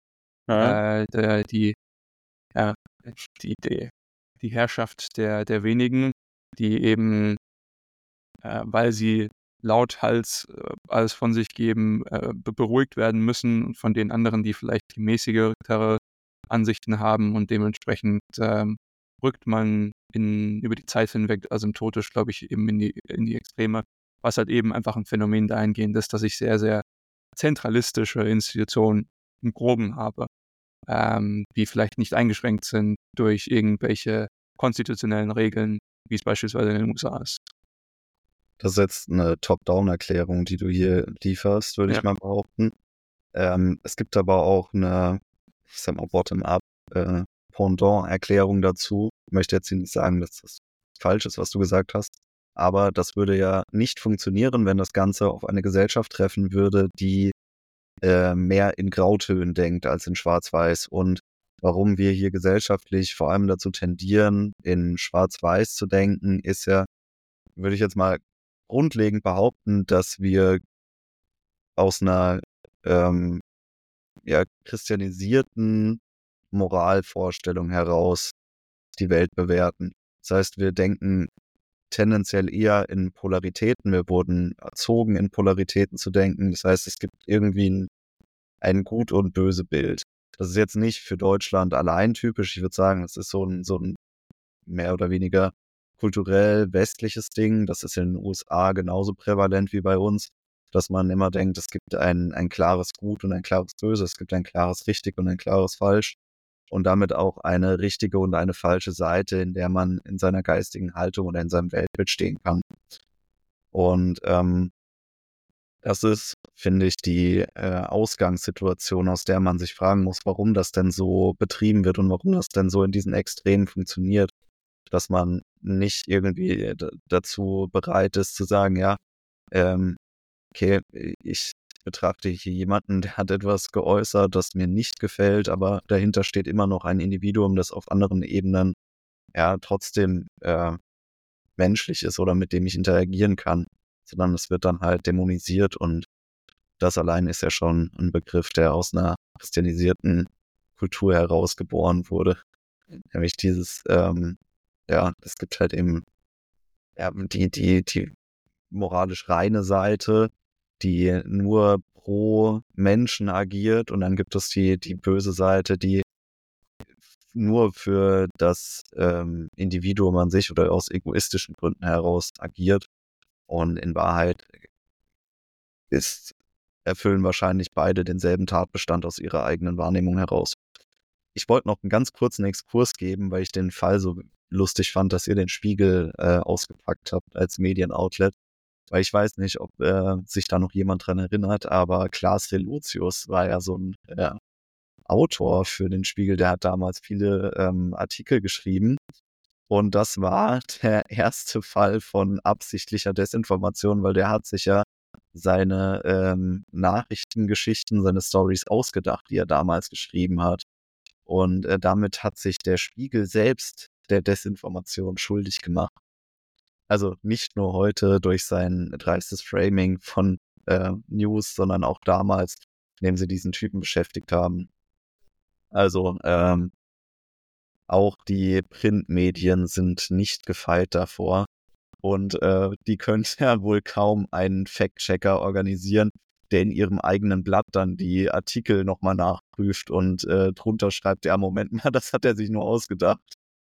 die Herrschaft der wenigen, die eben, weil sie lauthals alles von sich geben, beruhigt werden müssen und von den anderen, die vielleicht mäßigere Ansichten haben, und dementsprechend rückt man über die Zeit hinweg asymptotisch, glaube ich, eben in die Extreme, was halt eben einfach ein Phänomen dahingehend ist, dass ich sehr, sehr zentralistische Institutionen im Groben habe, die vielleicht nicht eingeschränkt sind durch irgendwelche konstitutionellen Regeln, wie es beispielsweise in den USA ist. Das ist jetzt eine Top-Down-Erklärung, die du hier lieferst, würde ich mal behaupten. Es gibt aber auch eine, ich sag mal, Bottom-up Pendant-Erklärung dazu. Ich möchte jetzt nicht sagen, dass das falsch ist, was du gesagt hast, aber das würde ja nicht funktionieren, wenn das Ganze auf eine Gesellschaft treffen würde, die mehr in Grautönen denkt als in Schwarz-Weiß. Und warum wir hier gesellschaftlich vor allem dazu tendieren, in Schwarz-Weiß zu denken, ist ja, würde ich jetzt mal grundlegend behaupten, dass wir aus einer christianisierten Moralvorstellung heraus die Welt bewerten. Das heißt, wir denken tendenziell eher in Polaritäten. Wir wurden erzogen, in Polaritäten zu denken. Das heißt, es gibt irgendwie ein Gut- und Böse-Bild. Das ist jetzt nicht für Deutschland allein typisch. Ich würde sagen, das ist so ein mehr oder weniger kulturell westliches Ding. Das ist in den USA genauso prävalent wie bei uns, dass man immer denkt, es gibt ein klares Gut und ein klares Böse. Es gibt ein klares Richtig und ein klares Falsch. Und damit auch eine richtige und eine falsche Seite, in der man in seiner geistigen Haltung oder in seinem Weltbild stehen kann. Und das ist, finde ich, die Ausgangssituation, aus der man sich fragen muss, warum das denn so betrieben wird und warum das denn so in diesen Extremen funktioniert, dass man nicht irgendwie dazu bereit ist zu sagen, ja, okay, ich betrachte ich hier jemanden, der hat etwas geäußert, das mir nicht gefällt, aber dahinter steht immer noch ein Individuum, das auf anderen Ebenen ja trotzdem menschlich ist oder mit dem ich interagieren kann, sondern es wird dann halt dämonisiert und das allein ist ja schon ein Begriff, der aus einer christianisierten Kultur heraus geboren wurde. Nämlich dieses, es gibt halt eben die moralisch reine Seite, die nur pro Menschen agiert und dann gibt es die böse Seite, die nur für das Individuum an sich oder aus egoistischen Gründen heraus agiert. Und in Wahrheit erfüllen wahrscheinlich beide denselben Tatbestand aus ihrer eigenen Wahrnehmung heraus. Ich wollte noch einen ganz kurzen Exkurs geben, weil ich den Fall so lustig fand, dass ihr den Spiegel ausgepackt habt als Medienoutlet. Weil ich weiß nicht, ob sich da noch jemand dran erinnert, aber Klaas Relotius war ja so ein Autor für den Spiegel, der hat damals viele Artikel geschrieben. Und das war der erste Fall von absichtlicher Desinformation, weil der hat sich ja seine Nachrichtengeschichten, seine Stories ausgedacht, die er damals geschrieben hat. Und damit hat sich der Spiegel selbst der Desinformation schuldig gemacht. Also nicht nur heute durch sein dreistes Framing von News, sondern auch damals, indem sie diesen Typen beschäftigt haben. Also auch die Printmedien sind nicht gefeit davor. Und die können ja wohl kaum einen Fact-Checker organisieren, der in ihrem eigenen Blatt dann die Artikel nochmal nachprüft und drunter schreibt, ja, Moment mal, das hat er sich nur ausgedacht.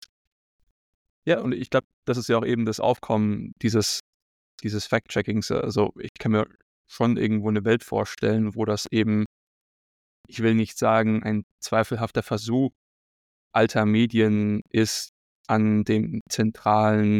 Ja, und ich glaube, das ist ja auch eben das Aufkommen dieses Fact-Checkings. Also ich kann mir schon irgendwo eine Welt vorstellen, wo das eben, ich will nicht sagen, ein zweifelhafter Versuch alter Medien ist, an dem zentralen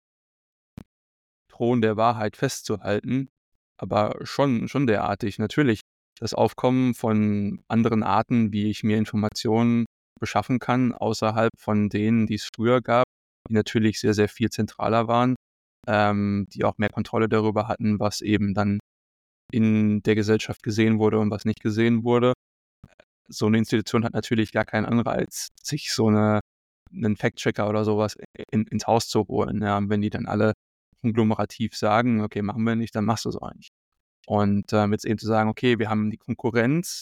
Thron der Wahrheit festzuhalten, aber schon derartig. Natürlich das Aufkommen von anderen Arten, wie ich mir Informationen beschaffen kann, außerhalb von denen, die es früher gab, die natürlich sehr, sehr viel zentraler waren, die auch mehr Kontrolle darüber hatten, was eben dann in der Gesellschaft gesehen wurde und was nicht gesehen wurde. So eine Institution hat natürlich gar keinen Anreiz, sich einen Fact-Checker oder sowas ins Haus zu holen. Ja, wenn die dann alle konglomerativ sagen, okay, machen wir nicht, dann machst du es auch nicht. Und jetzt eben zu sagen, okay, wir haben die Konkurrenz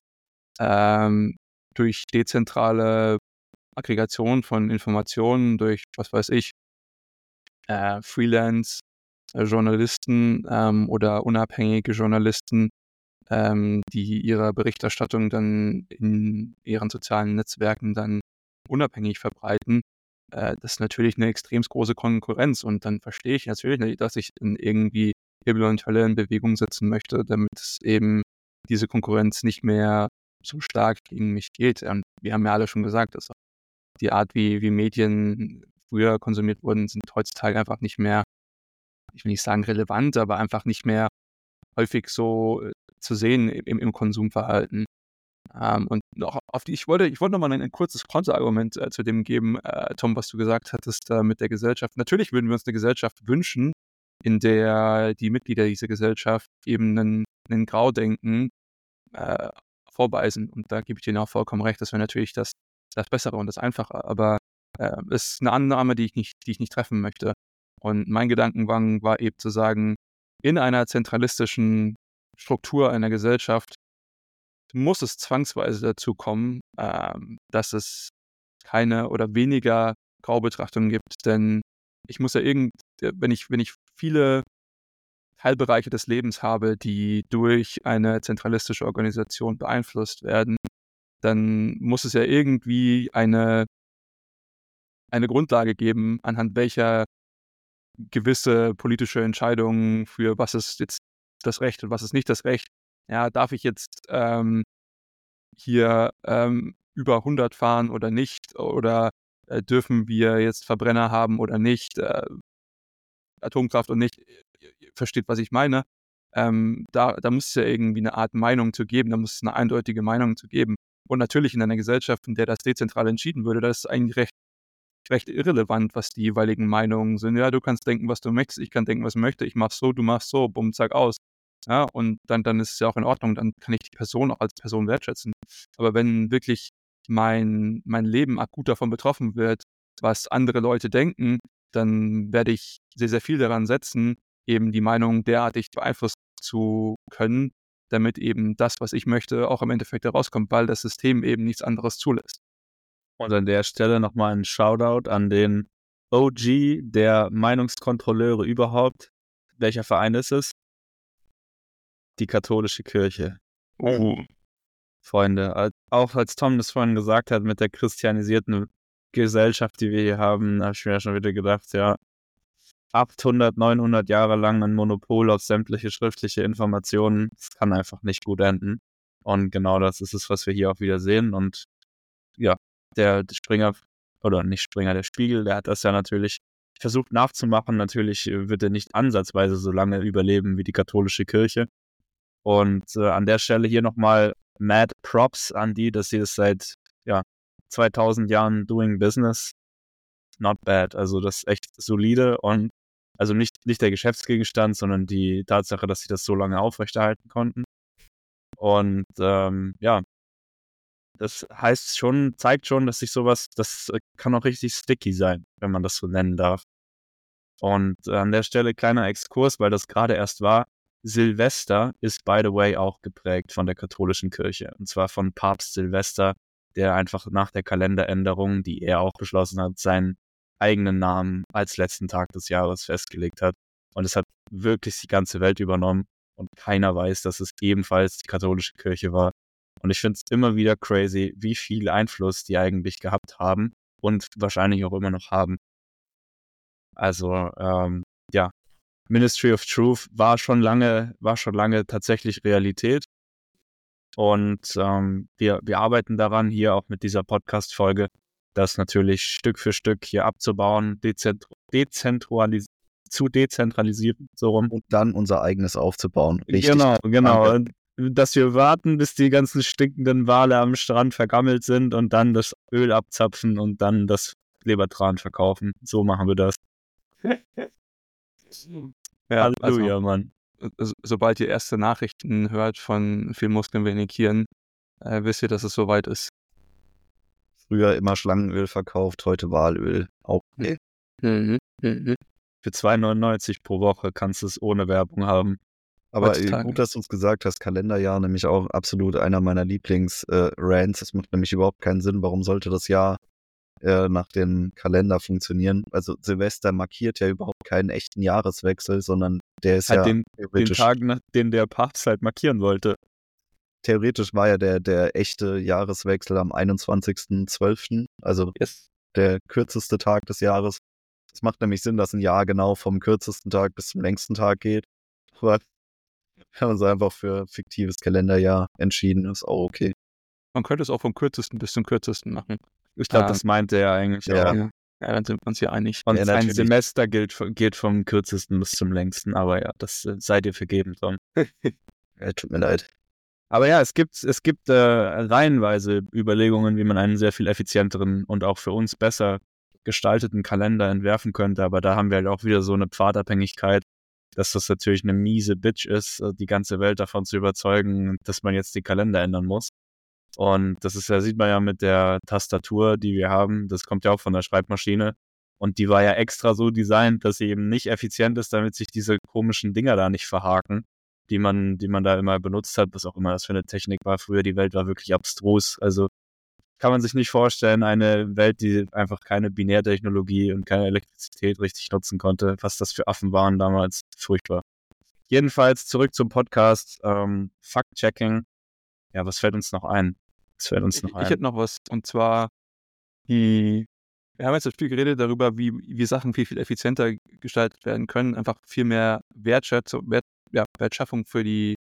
durch dezentrale Aggregation von Informationen, durch, was weiß ich, Freelance-Journalisten oder unabhängige Journalisten, die ihre Berichterstattung dann in ihren sozialen Netzwerken dann unabhängig verbreiten. Das ist natürlich eine extrem große Konkurrenz und dann verstehe ich natürlich nicht, dass ich in irgendwie Himmel und Hölle in Bewegung setzen möchte, damit es eben diese Konkurrenz nicht mehr so stark gegen mich geht. Und wir haben ja alle schon gesagt, dass die Art, wie Medien früher konsumiert wurden, sind heutzutage einfach nicht mehr, ich will nicht sagen relevant, aber einfach nicht mehr häufig so zu sehen im Konsumverhalten. Und noch ich wollte noch mal ein kurzes Konterargument zu dem geben, Tom, was du gesagt hattest mit der Gesellschaft. Natürlich würden wir uns eine Gesellschaft wünschen, in der die Mitglieder dieser Gesellschaft eben einen Graudenken vorweisen. Und da gebe ich dir auch vollkommen recht, das wäre natürlich das Bessere und das Einfache. Aber es ist eine Annahme, die ich nicht treffen möchte. Und mein Gedankengang war eben zu sagen, in einer zentralistischen Struktur einer Gesellschaft muss es zwangsweise dazu kommen, dass es keine oder weniger Graubetrachtungen gibt, denn ich muss ja wenn ich viele Teilbereiche des Lebens habe, die durch eine zentralistische Organisation beeinflusst werden, dann muss es ja irgendwie eine Grundlage geben, anhand welcher gewisse politische Entscheidungen für was ist jetzt das Recht und was ist nicht das Recht. Ja, darf ich jetzt hier über 100 fahren oder nicht? Oder dürfen wir jetzt Verbrenner haben oder nicht? Atomkraft und nicht? Ihr versteht, was ich meine. Da muss es ja irgendwie eine Art Meinung zu geben, da muss es eine eindeutige Meinung zu geben. Und natürlich in einer Gesellschaft, in der das dezentral entschieden würde, das ist eigentlich recht irrelevant, was die jeweiligen Meinungen sind. Ja, du kannst denken, was du möchtest, ich kann denken, was ich möchte, ich mach so, du machst so, bumm, zack, aus. ja, und dann ist es ja auch in Ordnung, dann kann ich die Person auch als Person wertschätzen. Aber wenn wirklich mein Leben akut davon betroffen wird, was andere Leute denken, dann werde ich sehr, sehr viel daran setzen, eben die Meinung derartig beeinflussen zu können, damit eben das, was ich möchte, auch im Endeffekt herauskommt, weil das System eben nichts anderes zulässt. Und an der Stelle nochmal ein Shoutout an den OG der Meinungskontrolleure überhaupt. Welcher Verein ist es? Die katholische Kirche. Freunde, auch als Tom das vorhin gesagt hat, mit der christianisierten Gesellschaft, die wir hier haben, habe ich mir ja schon wieder gedacht, ja, 800, 900 Jahre lang ein Monopol auf sämtliche schriftliche Informationen, das kann einfach nicht gut enden. Und genau das ist es, was wir hier auch wieder sehen. Und ja, der Springer, oder nicht Springer, der Spiegel, der hat das ja natürlich versucht nachzumachen. Natürlich wird er nicht ansatzweise so lange überleben wie die katholische Kirche. Und an der Stelle hier nochmal mad Props an die, dass sie das seit 2000 Jahren doing business. Not bad. Also das ist echt solide und also nicht der Geschäftsgegenstand, sondern die Tatsache, dass sie das so lange aufrechterhalten konnten. Und das heißt schon, zeigt schon, dass sich sowas, das kann auch richtig sticky sein, wenn man das so nennen darf. Und an der Stelle kleiner Exkurs, weil das gerade erst war. Silvester ist, by the way, auch geprägt von der katholischen Kirche. Und zwar von Papst Silvester, der einfach nach der Kalenderänderung, die er auch beschlossen hat, seinen eigenen Namen als letzten Tag des Jahres festgelegt hat. Und es hat wirklich die ganze Welt übernommen. Und keiner weiß, dass es ebenfalls die katholische Kirche war. Und ich finde es immer wieder crazy, wie viel Einfluss die eigentlich gehabt haben und wahrscheinlich auch immer noch haben. Also, Ministry of Truth war schon lange tatsächlich Realität. Und wir arbeiten daran, hier auch mit dieser Podcast-Folge, das natürlich Stück für Stück hier abzubauen, zu dezentralisieren, so rum. Und dann unser eigenes aufzubauen. Richtig. Genau. Danke. Dass wir warten, bis die ganzen stinkenden Wale am Strand vergammelt sind und dann das Öl abzapfen und dann das Lebertran verkaufen. So machen wir das. Ja, Halleluja, Mann. Sobald ihr erste Nachrichten hört von viel Muskeln, wenig Hirn, wisst ihr, dass es soweit ist. Früher immer Schlangenöl verkauft, heute Walöl. Auch okay. Mhm. Für 2,99 pro Woche kannst du es ohne Werbung haben. Aber Heutzutage. gut, dass du es gesagt hast, Kalenderjahr, nämlich auch absolut einer meiner Lieblings-Rants. Das macht nämlich überhaupt keinen Sinn. Warum sollte das Jahr nach dem Kalender funktionieren? Also Silvester markiert ja überhaupt keinen echten Jahreswechsel, sondern der ist Halt ja den theoretisch, Tag, den der Papst halt markieren wollte. theoretisch war ja der echte Jahreswechsel am 21.12., also Yes. der kürzeste Tag des Jahres. Es macht nämlich Sinn, dass ein Jahr genau vom kürzesten Tag bis zum längsten Tag geht. Aber wir haben uns einfach für fiktives Kalenderjahr entschieden, ist auch okay. Man könnte es auch vom kürzesten bis zum kürzesten machen. Ich glaube, das meinte er eigentlich Ja. auch. Ja, dann sind wir uns hier einig. Und Ja, ein natürlich. Semester geht vom kürzesten bis zum längsten. Aber ja, das sei dir vergeben, Tom. Tut mir leid. Aber ja, es gibt reihenweise Überlegungen, wie man einen sehr viel effizienteren und auch für uns besser gestalteten Kalender entwerfen könnte. Aber da haben wir halt auch wieder so eine Pfadabhängigkeit, dass das natürlich eine miese Bitch ist, die ganze Welt davon zu überzeugen, dass man jetzt den Kalender ändern muss. Und das ist ja, sieht man ja mit der Tastatur, die wir haben. Das kommt ja auch von der Schreibmaschine. Und die war ja extra so designt, dass sie eben nicht effizient ist, damit sich diese komischen Dinger da nicht verhaken, die man da immer benutzt hat, was auch immer das für eine Technik war. Früher, die Welt war wirklich abstrus. Also kann man sich nicht vorstellen, eine Welt, die einfach keine Binärtechnologie und keine Elektrizität richtig nutzen konnte. Was das für Affen waren damals. Furchtbar. Jedenfalls zurück zum Podcast. Fact-Checking. Ja, was fällt uns noch ein? Ich hätte noch was, und zwar wir haben jetzt viel geredet darüber, wie Sachen viel, viel effizienter gestaltet werden können, einfach viel mehr Wertschöpfung für die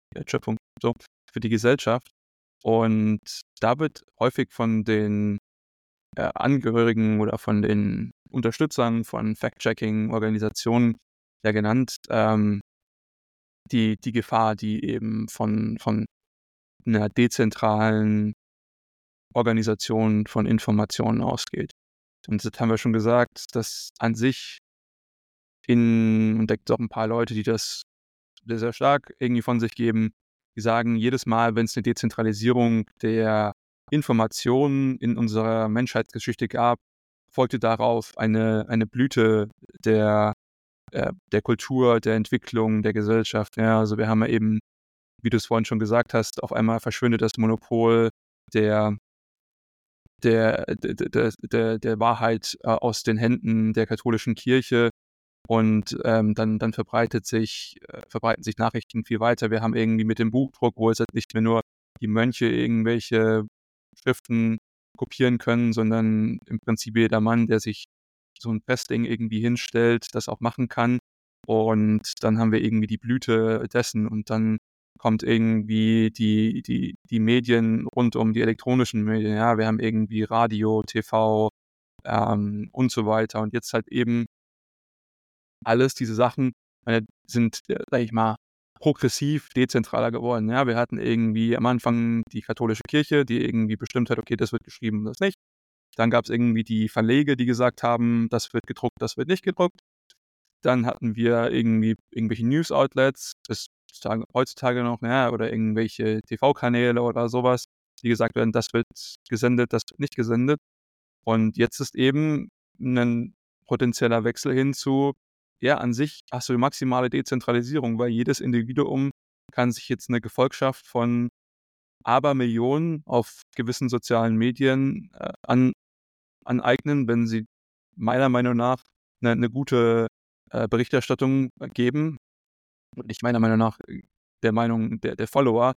Gesellschaft. Und da wird häufig von den Angehörigen oder von den Unterstützern von Fact-Checking-Organisationen ja genannt, die Gefahr, die eben von einer dezentralen Organisation von Informationen ausgeht. Und das haben wir schon gesagt, dass an sich und da gibt es auch ein paar Leute, die das sehr, sehr stark irgendwie von sich geben. Die sagen, jedes Mal, wenn es eine Dezentralisierung der Informationen in unserer Menschheitsgeschichte gab, folgte darauf eine Blüte der Kultur, der Entwicklung, der Gesellschaft. Ja, also wir haben ja eben, wie du es vorhin schon gesagt hast, auf einmal verschwindet das Monopol der Wahrheit aus den Händen der katholischen Kirche und dann verbreiten sich Nachrichten viel weiter. Wir haben irgendwie mit dem Buchdruck, wo es halt nicht mehr nur die Mönche irgendwelche Schriften kopieren können, sondern im Prinzip jeder Mann, der sich so ein Pressding irgendwie hinstellt, das auch machen kann. Und dann haben wir irgendwie die Blüte dessen und dann kommt irgendwie die Medien rund um die elektronischen Medien. Ja, wir haben irgendwie Radio, TV und so weiter. Und jetzt halt eben alles diese Sachen sind, sag ich mal, progressiv dezentraler geworden. Ja, wir hatten irgendwie am Anfang die katholische Kirche, die irgendwie bestimmt hat, okay, das wird geschrieben, das nicht. Dann gab es irgendwie die Verlege, die gesagt haben, das wird gedruckt, das wird nicht gedruckt. Dann hatten wir irgendwie irgendwelche News-Outlets, heutzutage noch, ja, oder irgendwelche TV-Kanäle oder sowas, die gesagt werden, das wird gesendet, das wird nicht gesendet. Und jetzt ist eben ein potenzieller Wechsel hin zu, ja, an sich hast du die maximale Dezentralisierung, weil jedes Individuum kann sich jetzt eine Gefolgschaft von Abermillionen auf gewissen sozialen Medien aneignen, wenn sie meiner Meinung nach eine gute Berichterstattung geben. Und nicht meiner Meinung nach der Meinung der Follower.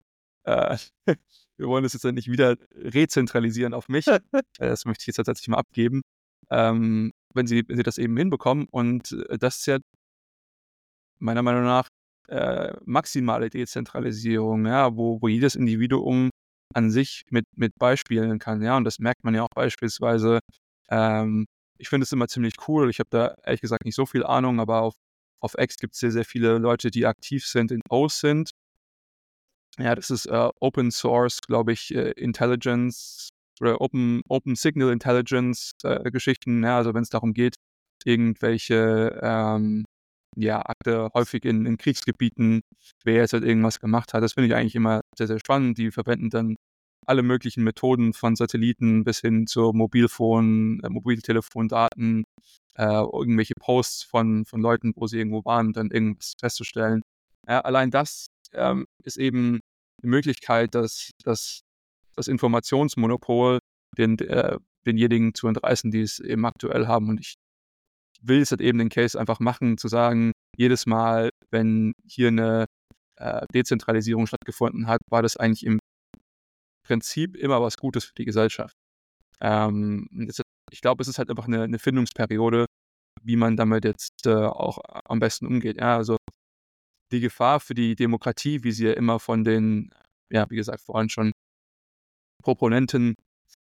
Wir wollen das jetzt nicht wieder rezentralisieren auf mich. Das möchte ich jetzt tatsächlich mal abgeben. Wenn sie das eben hinbekommen. Und das ist ja meiner Meinung nach maximale Dezentralisierung, ja, wo jedes Individuum an sich mit beispielen kann. Ja, und das merkt man ja auch beispielsweise. Ich finde es immer ziemlich cool. Ich habe da ehrlich gesagt nicht so viel Ahnung, aber auf X gibt es sehr, sehr viele Leute, die aktiv sind in OSINT. Ja, das ist Open Source, glaube ich, Intelligence oder Open Signal Intelligence Geschichten. Ja, also wenn es darum geht, irgendwelche Akte häufig in Kriegsgebieten, wer jetzt halt irgendwas gemacht hat. Das finde ich eigentlich immer sehr, sehr spannend. Die verwenden dann alle möglichen Methoden von Satelliten bis hin zu Mobiltelefondaten, irgendwelche Posts von Leuten, wo sie irgendwo waren, und dann irgendwas festzustellen. Allein das ist eben die Möglichkeit, dass das Informationsmonopol denjenigen zu entreißen, die es eben aktuell haben. Und ich will es halt eben den Case einfach machen, zu sagen, jedes Mal, wenn hier eine Dezentralisierung stattgefunden hat, war das eigentlich im Prinzip immer was Gutes für die Gesellschaft. Ich glaube, es ist halt einfach eine Findungsperiode, wie man damit jetzt auch am besten umgeht. Ja, also die Gefahr für die Demokratie, wie sie ja immer von den, ja, wie gesagt, vorhin schon Proponenten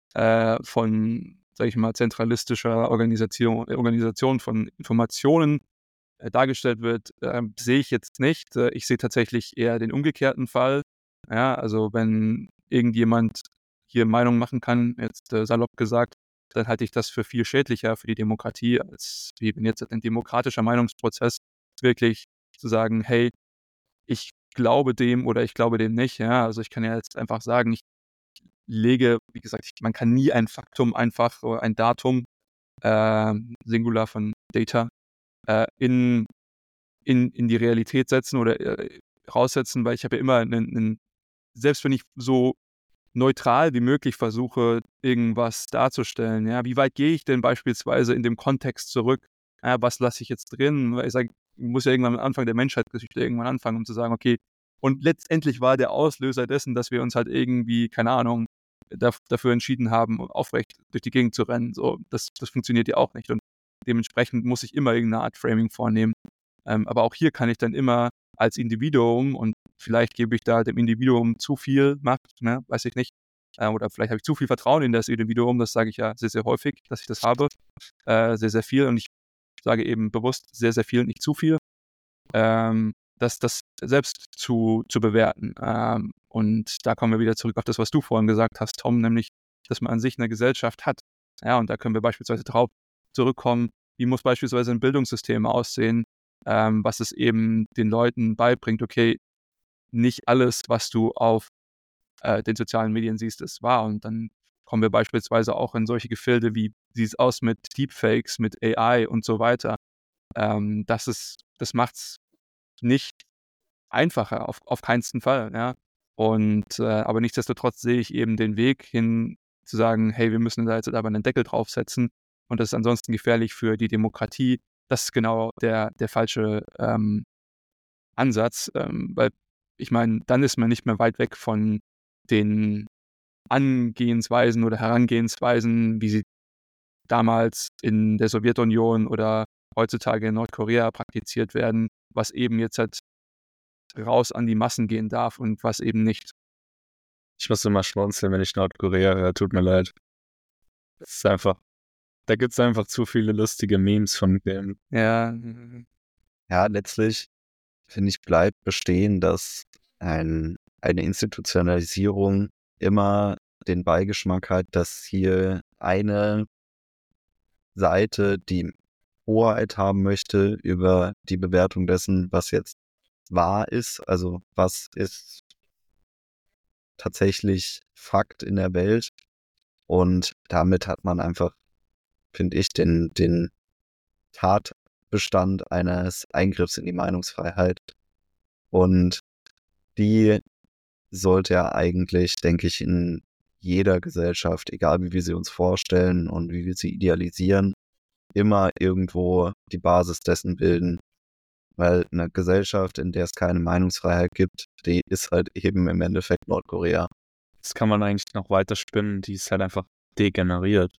von, sage ich mal, zentralistischer Organisation von Informationen dargestellt wird, sehe ich jetzt nicht. Ich sehe tatsächlich eher den umgekehrten Fall. Ja, also wenn irgendjemand hier Meinung machen kann, jetzt salopp gesagt, dann halte ich das für viel schädlicher für die Demokratie, als wie wenn jetzt ein demokratischer Meinungsprozess wirklich zu sagen, hey, ich glaube dem oder ich glaube dem nicht. Ja, also ich kann ja jetzt einfach sagen, ich lege, wie gesagt, man kann nie ein Faktum einfach oder ein Datum, Singular von Data, in die Realität setzen oder raussetzen, weil ich habe ja immer selbst wenn ich so neutral wie möglich versuche, irgendwas darzustellen, ja, wie weit gehe ich denn beispielsweise in dem Kontext zurück? Ja, was lasse ich jetzt drin? Weil ich sage, ich muss ja irgendwann am Anfang der Menschheitsgeschichte irgendwann anfangen, um zu sagen, okay, und letztendlich war der Auslöser dessen, dass wir uns halt irgendwie, keine Ahnung, dafür entschieden haben, aufrecht durch die Gegend zu rennen. So, das funktioniert ja auch nicht. Und dementsprechend muss ich immer irgendeine Art Framing vornehmen. Aber auch hier kann ich dann immer als Individuum, und vielleicht gebe ich da dem Individuum zu viel Macht, ne, weiß ich nicht, oder vielleicht habe ich zu viel Vertrauen in das Individuum, das sage ich ja sehr, sehr häufig, dass ich das habe, sehr, sehr viel, und ich sage eben bewusst sehr, sehr viel, nicht zu viel, das selbst zu bewerten. Und da kommen wir wieder zurück auf das, was du vorhin gesagt hast, Tom, nämlich, dass man an sich eine Gesellschaft hat. Ja, und da können wir beispielsweise drauf zurückkommen, wie muss beispielsweise ein Bildungssystem aussehen, was es eben den Leuten beibringt, okay, nicht alles, was du auf den sozialen Medien siehst, ist wahr. Und dann kommen wir beispielsweise auch in solche Gefilde wie, sieht es aus mit Deepfakes, mit AI und so weiter. Das macht es nicht einfacher, auf keinsten Fall. Ja? Und aber nichtsdestotrotz sehe ich eben den Weg hin zu sagen, hey, wir müssen da jetzt aber einen Deckel draufsetzen und das ist ansonsten gefährlich für die Demokratie. Das ist genau der falsche Ansatz, weil ich meine, dann ist man nicht mehr weit weg von den Angehensweisen oder Herangehensweisen, wie sie damals in der Sowjetunion oder heutzutage in Nordkorea praktiziert werden, was eben jetzt halt raus an die Massen gehen darf und was eben nicht. Ich muss immer schmunzeln, wenn ich Nordkorea höre, tut mir leid. Das ist einfach, da gibt es einfach zu viele lustige Memes von dem. Ja. Ja, letztlich, finde ich, bleibt bestehen, dass eine Institutionalisierung immer den Beigeschmack hat, dass hier eine Seite die Hoheit haben möchte über die Bewertung dessen, was jetzt wahr ist, also was ist tatsächlich Fakt in der Welt. Und damit hat man einfach, finde ich, den Tatbestand eines Eingriffs in die Meinungsfreiheit. Und die sollte ja eigentlich, denke ich, in jeder Gesellschaft, egal wie wir sie uns vorstellen und wie wir sie idealisieren, immer irgendwo die Basis dessen bilden. Weil eine Gesellschaft, in der es keine Meinungsfreiheit gibt, die ist halt eben im Endeffekt Nordkorea. Das kann man eigentlich noch weiter spinnen, die ist halt einfach degeneriert.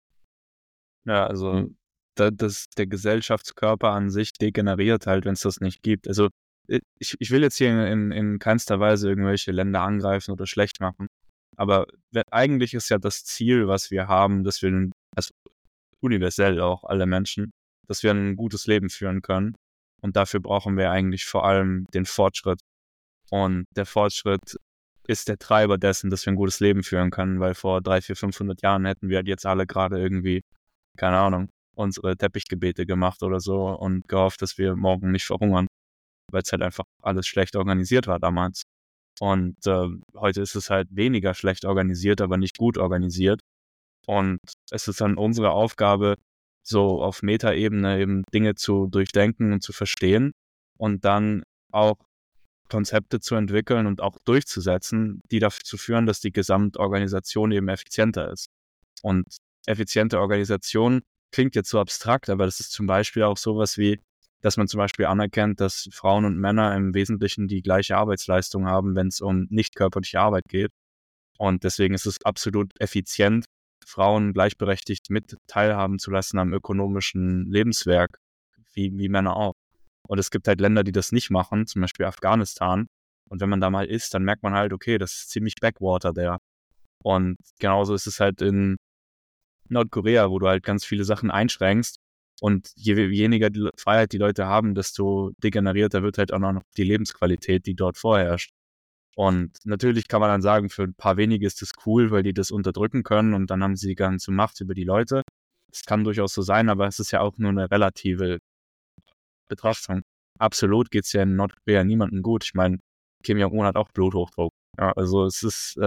Ja, also der Gesellschaftskörper an sich degeneriert halt, wenn es das nicht gibt. Also ich will jetzt hier in keinster Weise irgendwelche Länder angreifen oder schlecht machen, aber eigentlich ist ja das Ziel, was wir haben, dass wir, also universell auch alle Menschen, dass wir ein gutes Leben führen können. Und dafür brauchen wir eigentlich vor allem den Fortschritt. Und der Fortschritt ist der Treiber dessen, dass wir ein gutes Leben führen können, weil vor 300, 400, 500 Jahren hätten wir halt jetzt alle gerade irgendwie, keine Ahnung, unsere Teppichgebete gemacht oder so und gehofft, dass wir morgen nicht verhungern, weil es halt einfach alles schlecht organisiert war damals. Und heute ist es halt weniger schlecht organisiert, aber nicht gut organisiert. Und es ist dann unsere Aufgabe, so auf Metaebene eben Dinge zu durchdenken und zu verstehen und dann auch Konzepte zu entwickeln und auch durchzusetzen, die dazu führen, dass die Gesamtorganisation eben effizienter ist. Und effiziente Organisation klingt jetzt so abstrakt, aber das ist zum Beispiel auch sowas wie, dass man zum Beispiel anerkennt, dass Frauen und Männer im Wesentlichen die gleiche Arbeitsleistung haben, wenn es um nicht körperliche Arbeit geht. Und deswegen ist es absolut effizient, Frauen gleichberechtigt mit teilhaben zu lassen am ökonomischen Lebenswerk, wie Männer auch. Und es gibt halt Länder, die das nicht machen, zum Beispiel Afghanistan. Und wenn man da mal ist, dann merkt man halt, okay, das ist ziemlich Backwater der. Und genauso ist es halt in Nordkorea, wo du halt ganz viele Sachen einschränkst. Und je weniger die Freiheit die Leute haben, desto degenerierter wird halt auch noch die Lebensqualität, die dort vorherrscht. Und natürlich kann man dann sagen, für ein paar wenige ist das cool, weil die das unterdrücken können und dann haben sie die ganze Macht über die Leute. Das kann durchaus so sein, aber es ist ja auch nur eine relative Betrachtung. Absolut geht es ja in Nordkorea niemandem gut. Ich meine, Kim Jong-un hat auch Bluthochdruck. Ja, also es ist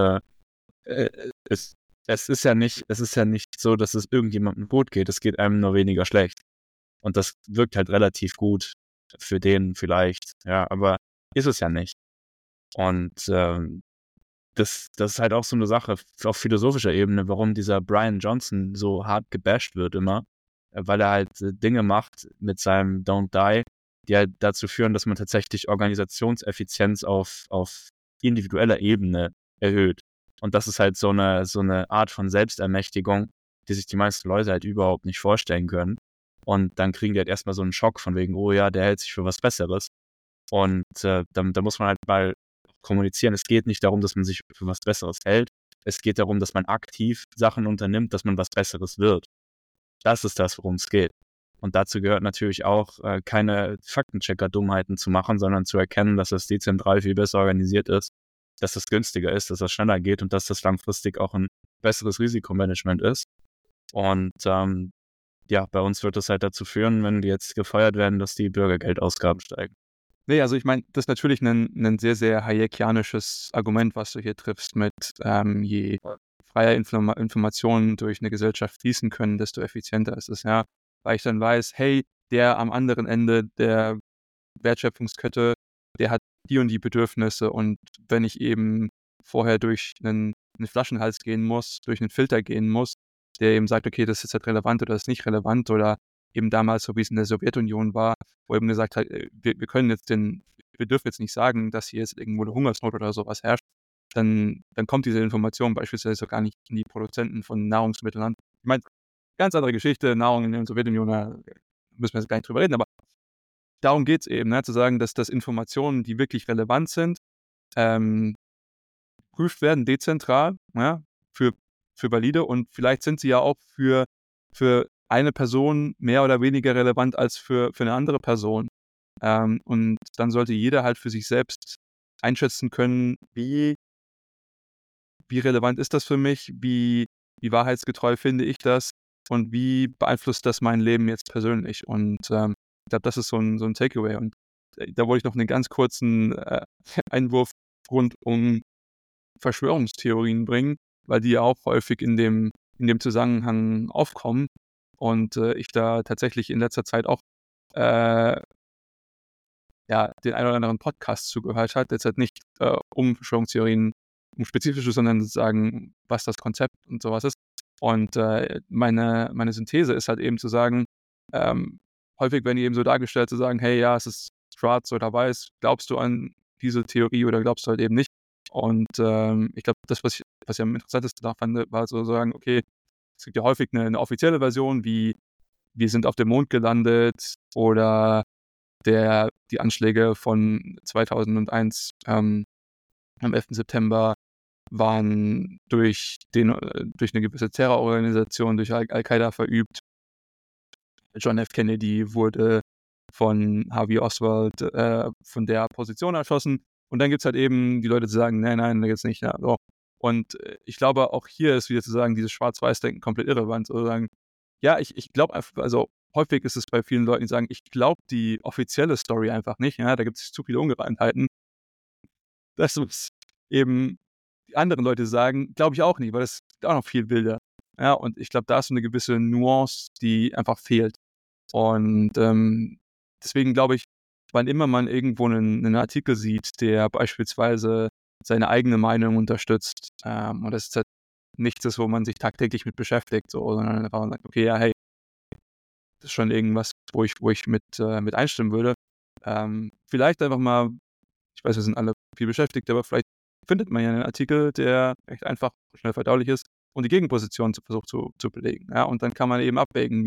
ja nicht so, dass es irgendjemandem gut geht. Es geht einem nur weniger schlecht. Und das wirkt halt relativ gut für den vielleicht. Ja, aber ist es ja nicht. Und das ist halt auch so eine Sache auf philosophischer Ebene, warum dieser Brian Johnson so hart gebasht wird immer, weil er halt Dinge macht mit seinem Don't Die, die halt dazu führen, dass man tatsächlich Organisationseffizienz auf individueller Ebene erhöht. Und das ist halt so eine Art von Selbstermächtigung, die sich die meisten Leute halt überhaupt nicht vorstellen können. Und dann kriegen die halt erstmal so einen Schock von wegen, oh ja, der hält sich für was Besseres. Und da muss man halt mal kommunizieren. Es geht nicht darum, dass man sich für was Besseres hält. Es geht darum, dass man aktiv Sachen unternimmt, dass man was Besseres wird. Das ist das, worum es geht. Und dazu gehört natürlich auch, keine Faktenchecker-Dummheiten zu machen, sondern zu erkennen, dass das dezentral viel besser organisiert ist, dass das günstiger ist, dass das schneller geht und dass das langfristig auch ein besseres Risikomanagement ist. Und ja, bei uns wird das halt dazu führen, wenn die jetzt gefeuert werden, dass die Bürgergeldausgaben steigen. Nee, also ich meine, das ist natürlich ein sehr, sehr hayekianisches Argument, was du hier triffst mit je freier Informationen durch eine Gesellschaft fließen können, desto effizienter ist es, ja. Weil ich dann weiß, hey, der am anderen Ende der Wertschöpfungskette, der hat die und die Bedürfnisse und wenn ich eben vorher durch einen Flaschenhals gehen muss, durch einen Filter gehen muss, der eben sagt, okay, das ist jetzt relevant oder das ist nicht relevant oder eben damals, so wie es in der Sowjetunion war, wo eben gesagt hat, wir dürfen jetzt nicht sagen, dass hier jetzt irgendwo eine Hungersnot oder sowas herrscht, dann kommt diese Information beispielsweise gar nicht in die Produzenten von Nahrungsmitteln an. Ich meine, ganz andere Geschichte, Nahrung in der Sowjetunion, da müssen wir jetzt gar nicht drüber reden, aber darum geht es eben, ne, zu sagen, dass das Informationen, die wirklich relevant sind, geprüft werden, dezentral, ja, für valide und vielleicht sind sie ja auch für eine Person mehr oder weniger relevant als für eine andere Person. Und dann sollte jeder halt für sich selbst einschätzen können, wie relevant ist das für mich, wie wahrheitsgetreu finde ich das und wie beeinflusst das mein Leben jetzt persönlich. Und ich glaube, das ist so ein Takeaway. Und da wollte ich noch einen ganz kurzen Einwurf rund um Verschwörungstheorien bringen, weil die ja auch häufig in dem Zusammenhang aufkommen und ich da tatsächlich in letzter Zeit auch den einen oder anderen Podcast zugehört hat, jetzt halt nicht um Verschwörungstheorien, um spezifische, sondern sozusagen, was das Konzept und sowas ist. Und meine Synthese ist halt eben zu sagen, häufig werden die eben so dargestellt, zu sagen, hey, ja, es ist schwarz oder weiß, glaubst du an diese Theorie oder glaubst du halt eben nicht? Und ich glaube, das, was ich am interessantesten daran fand, war so sagen, okay, es gibt ja häufig eine offizielle Version, wie wir sind auf dem Mond gelandet oder die Anschläge von 2001 am 11. September waren durch eine gewisse Terrororganisation, durch Al-Qaida verübt. John F. Kennedy wurde von Harvey Oswald von der Position erschossen. Und dann gibt es halt eben die Leute, die sagen, nein, da geht's nicht. Ja, so. Und ich glaube, auch hier ist wieder zu sagen, dieses Schwarz-Weiß-Denken komplett irrelevant. Oder sagen, ja, ich glaube einfach, also häufig ist es bei vielen Leuten, die sagen, ich glaube die offizielle Story einfach nicht. Ja, da gibt es zu viele Ungereimtheiten. Das, was eben die anderen Leute sagen, glaube ich auch nicht, weil das ist auch noch viel wilder. Ja, und ich glaube, da ist so eine gewisse Nuance, die einfach fehlt. Und deswegen glaube ich, wann immer man irgendwo einen Artikel sieht, der beispielsweise seine eigene Meinung unterstützt, und das ist halt nichts, wo man sich tagtäglich mit beschäftigt, so, sondern einfach sagt, okay, ja, hey, das ist schon irgendwas, wo ich mit einstimmen würde. Vielleicht einfach mal, ich weiß, wir sind alle viel beschäftigt, aber vielleicht findet man ja einen Artikel, der recht einfach schnell verdaulich ist und die Gegenposition versucht zu belegen. Ja? Und dann kann man eben abwägen,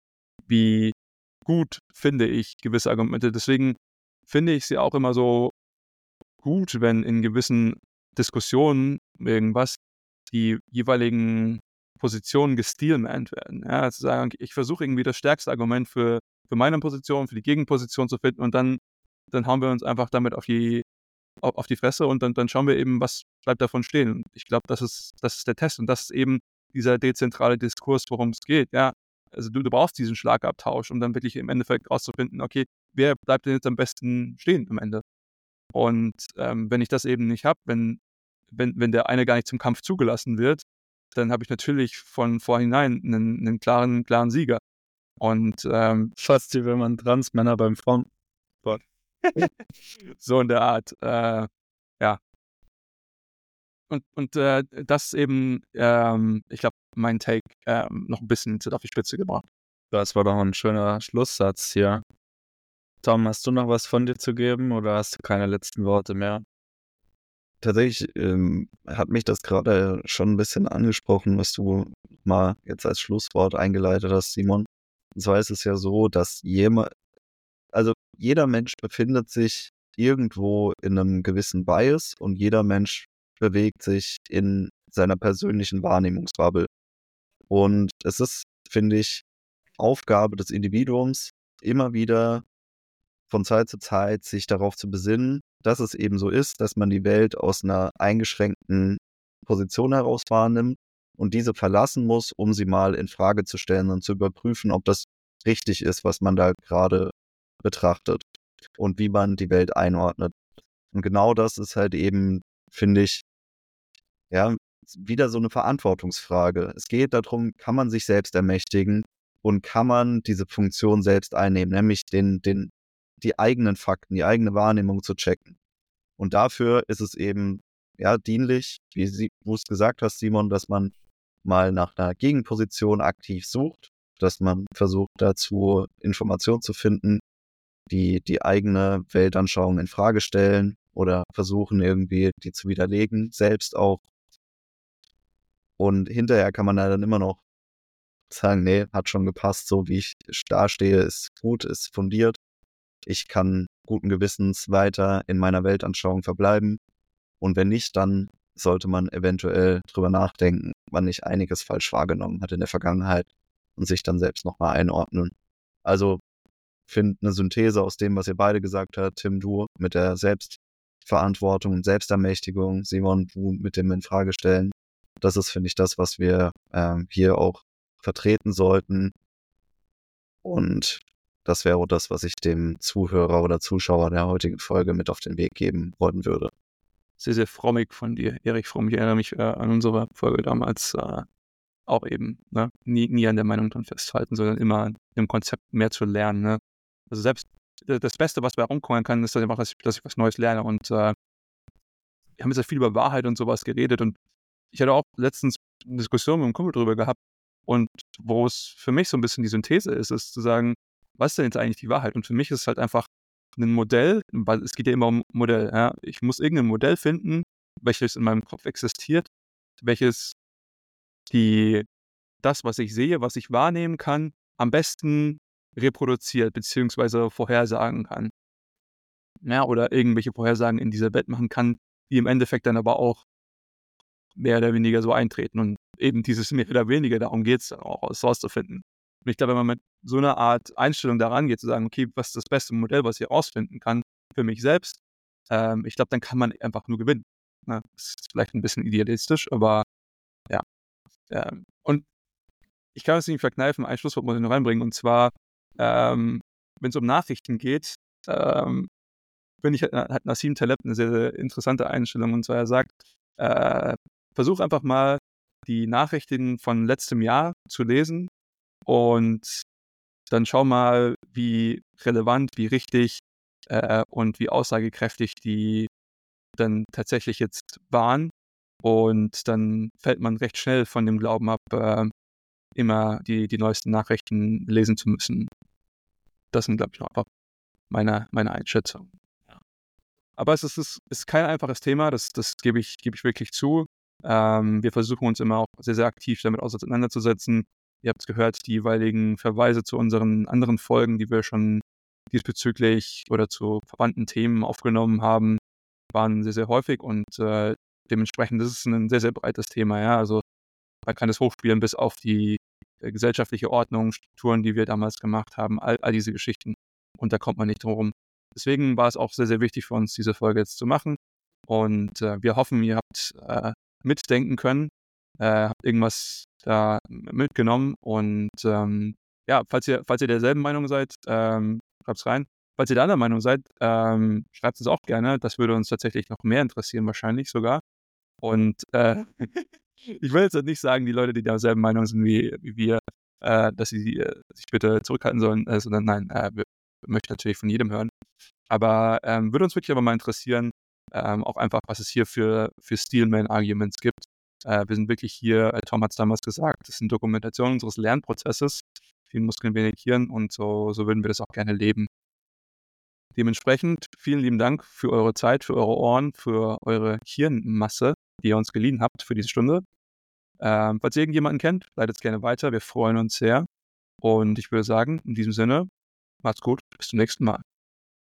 wie gut finde ich gewisse Argumente. Deswegen finde ich sie auch immer so gut, wenn in gewissen Diskussionen irgendwas die jeweiligen Positionen gesteelmannt werden. Ja, zu sagen, ich versuche irgendwie das stärkste Argument für meine Position, für die Gegenposition zu finden und dann hauen wir uns einfach damit auf die Fresse und dann schauen wir eben, was bleibt davon stehen. Und ich glaube, das ist der Test und das ist eben dieser dezentrale Diskurs, worum es geht. Ja, also du brauchst diesen Schlagabtausch, um dann wirklich im Endeffekt rauszufinden, okay, wer bleibt denn jetzt am besten stehen am Ende? Und wenn ich das eben nicht habe, wenn der eine gar nicht zum Kampf zugelassen wird, dann habe ich natürlich von vorhinein einen klaren Sieger. Und Fast wie wenn man Transmänner beim Frauen. so in der Art, ja. Und das ist eben, ich glaube, mein Take noch ein bisschen auf die Spitze gebracht. Das war doch ein schöner Schlusssatz hier. Tom, hast du noch was von dir zu geben oder hast du keine letzten Worte mehr? Tatsächlich hat mich das gerade schon ein bisschen angesprochen, was du mal jetzt als Schlusswort eingeleitet hast, Simon. Und zwar ist es ja so, dass jeder Mensch befindet sich irgendwo in einem gewissen Bias und jeder Mensch bewegt sich in seiner persönlichen Wahrnehmungsbubble. Und es ist, finde ich, Aufgabe des Individuums, immer wieder von Zeit zu Zeit sich darauf zu besinnen, dass es eben so ist, dass man die Welt aus einer eingeschränkten Position heraus wahrnimmt und diese verlassen muss, um sie mal in Frage zu stellen und zu überprüfen, ob das richtig ist, was man da gerade betrachtet und wie man die Welt einordnet. Und genau das ist halt eben, finde ich, ja, wieder so eine Verantwortungsfrage. Es geht darum, kann man sich selbst ermächtigen und kann man diese Funktion selbst einnehmen, nämlich die eigenen Fakten, die eigene Wahrnehmung zu checken. Und dafür ist es eben dienlich, wie du es gesagt hast, Simon, dass man mal nach einer Gegenposition aktiv sucht, dass man versucht dazu Informationen zu finden, die eigene Weltanschauung in Frage stellen oder versuchen irgendwie die zu widerlegen, selbst auch. Und hinterher kann man dann immer noch sagen, nee, hat schon gepasst, so wie ich dastehe, ist gut, ist fundiert. Ich kann guten Gewissens weiter in meiner Weltanschauung verbleiben. Und wenn nicht, dann sollte man eventuell drüber nachdenken, ob man nicht einiges falsch wahrgenommen hat in der Vergangenheit und sich dann selbst nochmal einordnen. Also finde eine Synthese aus dem, was ihr beide gesagt habt, Tim, du mit der Selbstverantwortung und Selbstermächtigung, Simon, du mit dem Infragestellen. Das ist, finde ich, das, was wir hier auch vertreten sollten. Und das wäre auch das, was ich dem Zuhörer oder Zuschauer der heutigen Folge mit auf den Weg geben wollen würde. Sehr, sehr frommig von dir, Erich Fromm. Ich erinnere mich an unsere Folge damals auch eben, ne? Nie an der Meinung dran festhalten, sondern immer im Konzept mehr zu lernen. Ne? Also selbst das Beste, was bei rumkommen kann, ist einfach, dass ich was Neues lerne. Und wir haben jetzt ja viel über Wahrheit und sowas geredet. Und ich hatte auch letztens eine Diskussion mit einem Kumpel drüber gehabt. Und wo es für mich so ein bisschen die Synthese ist zu sagen, was ist denn jetzt eigentlich die Wahrheit? Und für mich ist es halt einfach ein Modell, weil es geht ja immer um Modell. Ja? Ich muss irgendein Modell finden, welches in meinem Kopf existiert, welches das, was ich sehe, was ich wahrnehmen kann, am besten reproduziert bzw. vorhersagen kann. Ja, oder irgendwelche Vorhersagen in dieser Welt machen kann, die im Endeffekt dann aber auch mehr oder weniger so eintreten. Und eben dieses mehr oder weniger, darum geht es dann auch, es rauszufinden. Und ich glaube, wenn man mit so einer Art Einstellung daran geht, zu sagen, okay, was ist das beste Modell, was ich herausfinden kann für mich selbst, ich glaube, dann kann man einfach nur gewinnen. Ne? Das ist vielleicht ein bisschen idealistisch, aber ja. Und ich kann es nicht verkneifen, ein Schlusswort muss ich noch reinbringen, und zwar, wenn es um Nachrichten geht, finde ich, hat Nassim Taleb eine sehr, sehr interessante Einstellung, und zwar er sagt, versuch einfach mal die Nachrichten von letztem Jahr zu lesen und dann schau mal, wie relevant, wie richtig und wie aussagekräftig die dann tatsächlich jetzt waren, und dann fällt man recht schnell von dem Glauben ab, immer die neuesten Nachrichten lesen zu müssen. Das sind, glaube ich, noch einfach meine Einschätzung. Ja. Aber es ist kein einfaches Thema, das gebe ich wirklich zu. Wir versuchen uns immer auch sehr, sehr aktiv damit auseinanderzusetzen. Ihr habt es gehört, die jeweiligen Verweise zu unseren anderen Folgen, die wir schon diesbezüglich oder zu verwandten Themen aufgenommen haben, waren sehr, sehr häufig, und dementsprechend ist es ein sehr, sehr breites Thema. Ja? Also man kann es hochspielen bis auf die gesellschaftliche Ordnung, Strukturen, die wir damals gemacht haben, all diese Geschichten. Und da kommt man nicht drum herum. Deswegen war es auch sehr, sehr wichtig für uns, diese Folge jetzt zu machen. Und wir hoffen, ihr habt mitdenken können, habt irgendwas da mitgenommen. Und ja, falls ihr derselben Meinung seid, schreibt's rein. Falls ihr der anderen Meinung seid, schreibt es auch gerne. Das würde uns tatsächlich noch mehr interessieren, wahrscheinlich sogar. Und ich will jetzt nicht sagen, die Leute, die derselben Meinung sind wie wir, dass sie sich bitte zurückhalten sollen, sondern nein, wir möchten natürlich von jedem hören. Aber würde uns wirklich aber mal interessieren, auch einfach, was es hier für Steelman-Arguments gibt. Wir sind wirklich hier, Tom hat es damals gesagt, das ist eine Dokumentation unseres Lernprozesses, vielen Muskeln, wenig Hirn, und so würden wir das auch gerne leben. Dementsprechend vielen lieben Dank für eure Zeit, für eure Ohren, für eure Hirnmasse, die ihr uns geliehen habt für diese Stunde. Falls ihr irgendjemanden kennt, leitet es gerne weiter. Wir freuen uns sehr. Und ich würde sagen, in diesem Sinne, macht's gut. Bis zum nächsten Mal.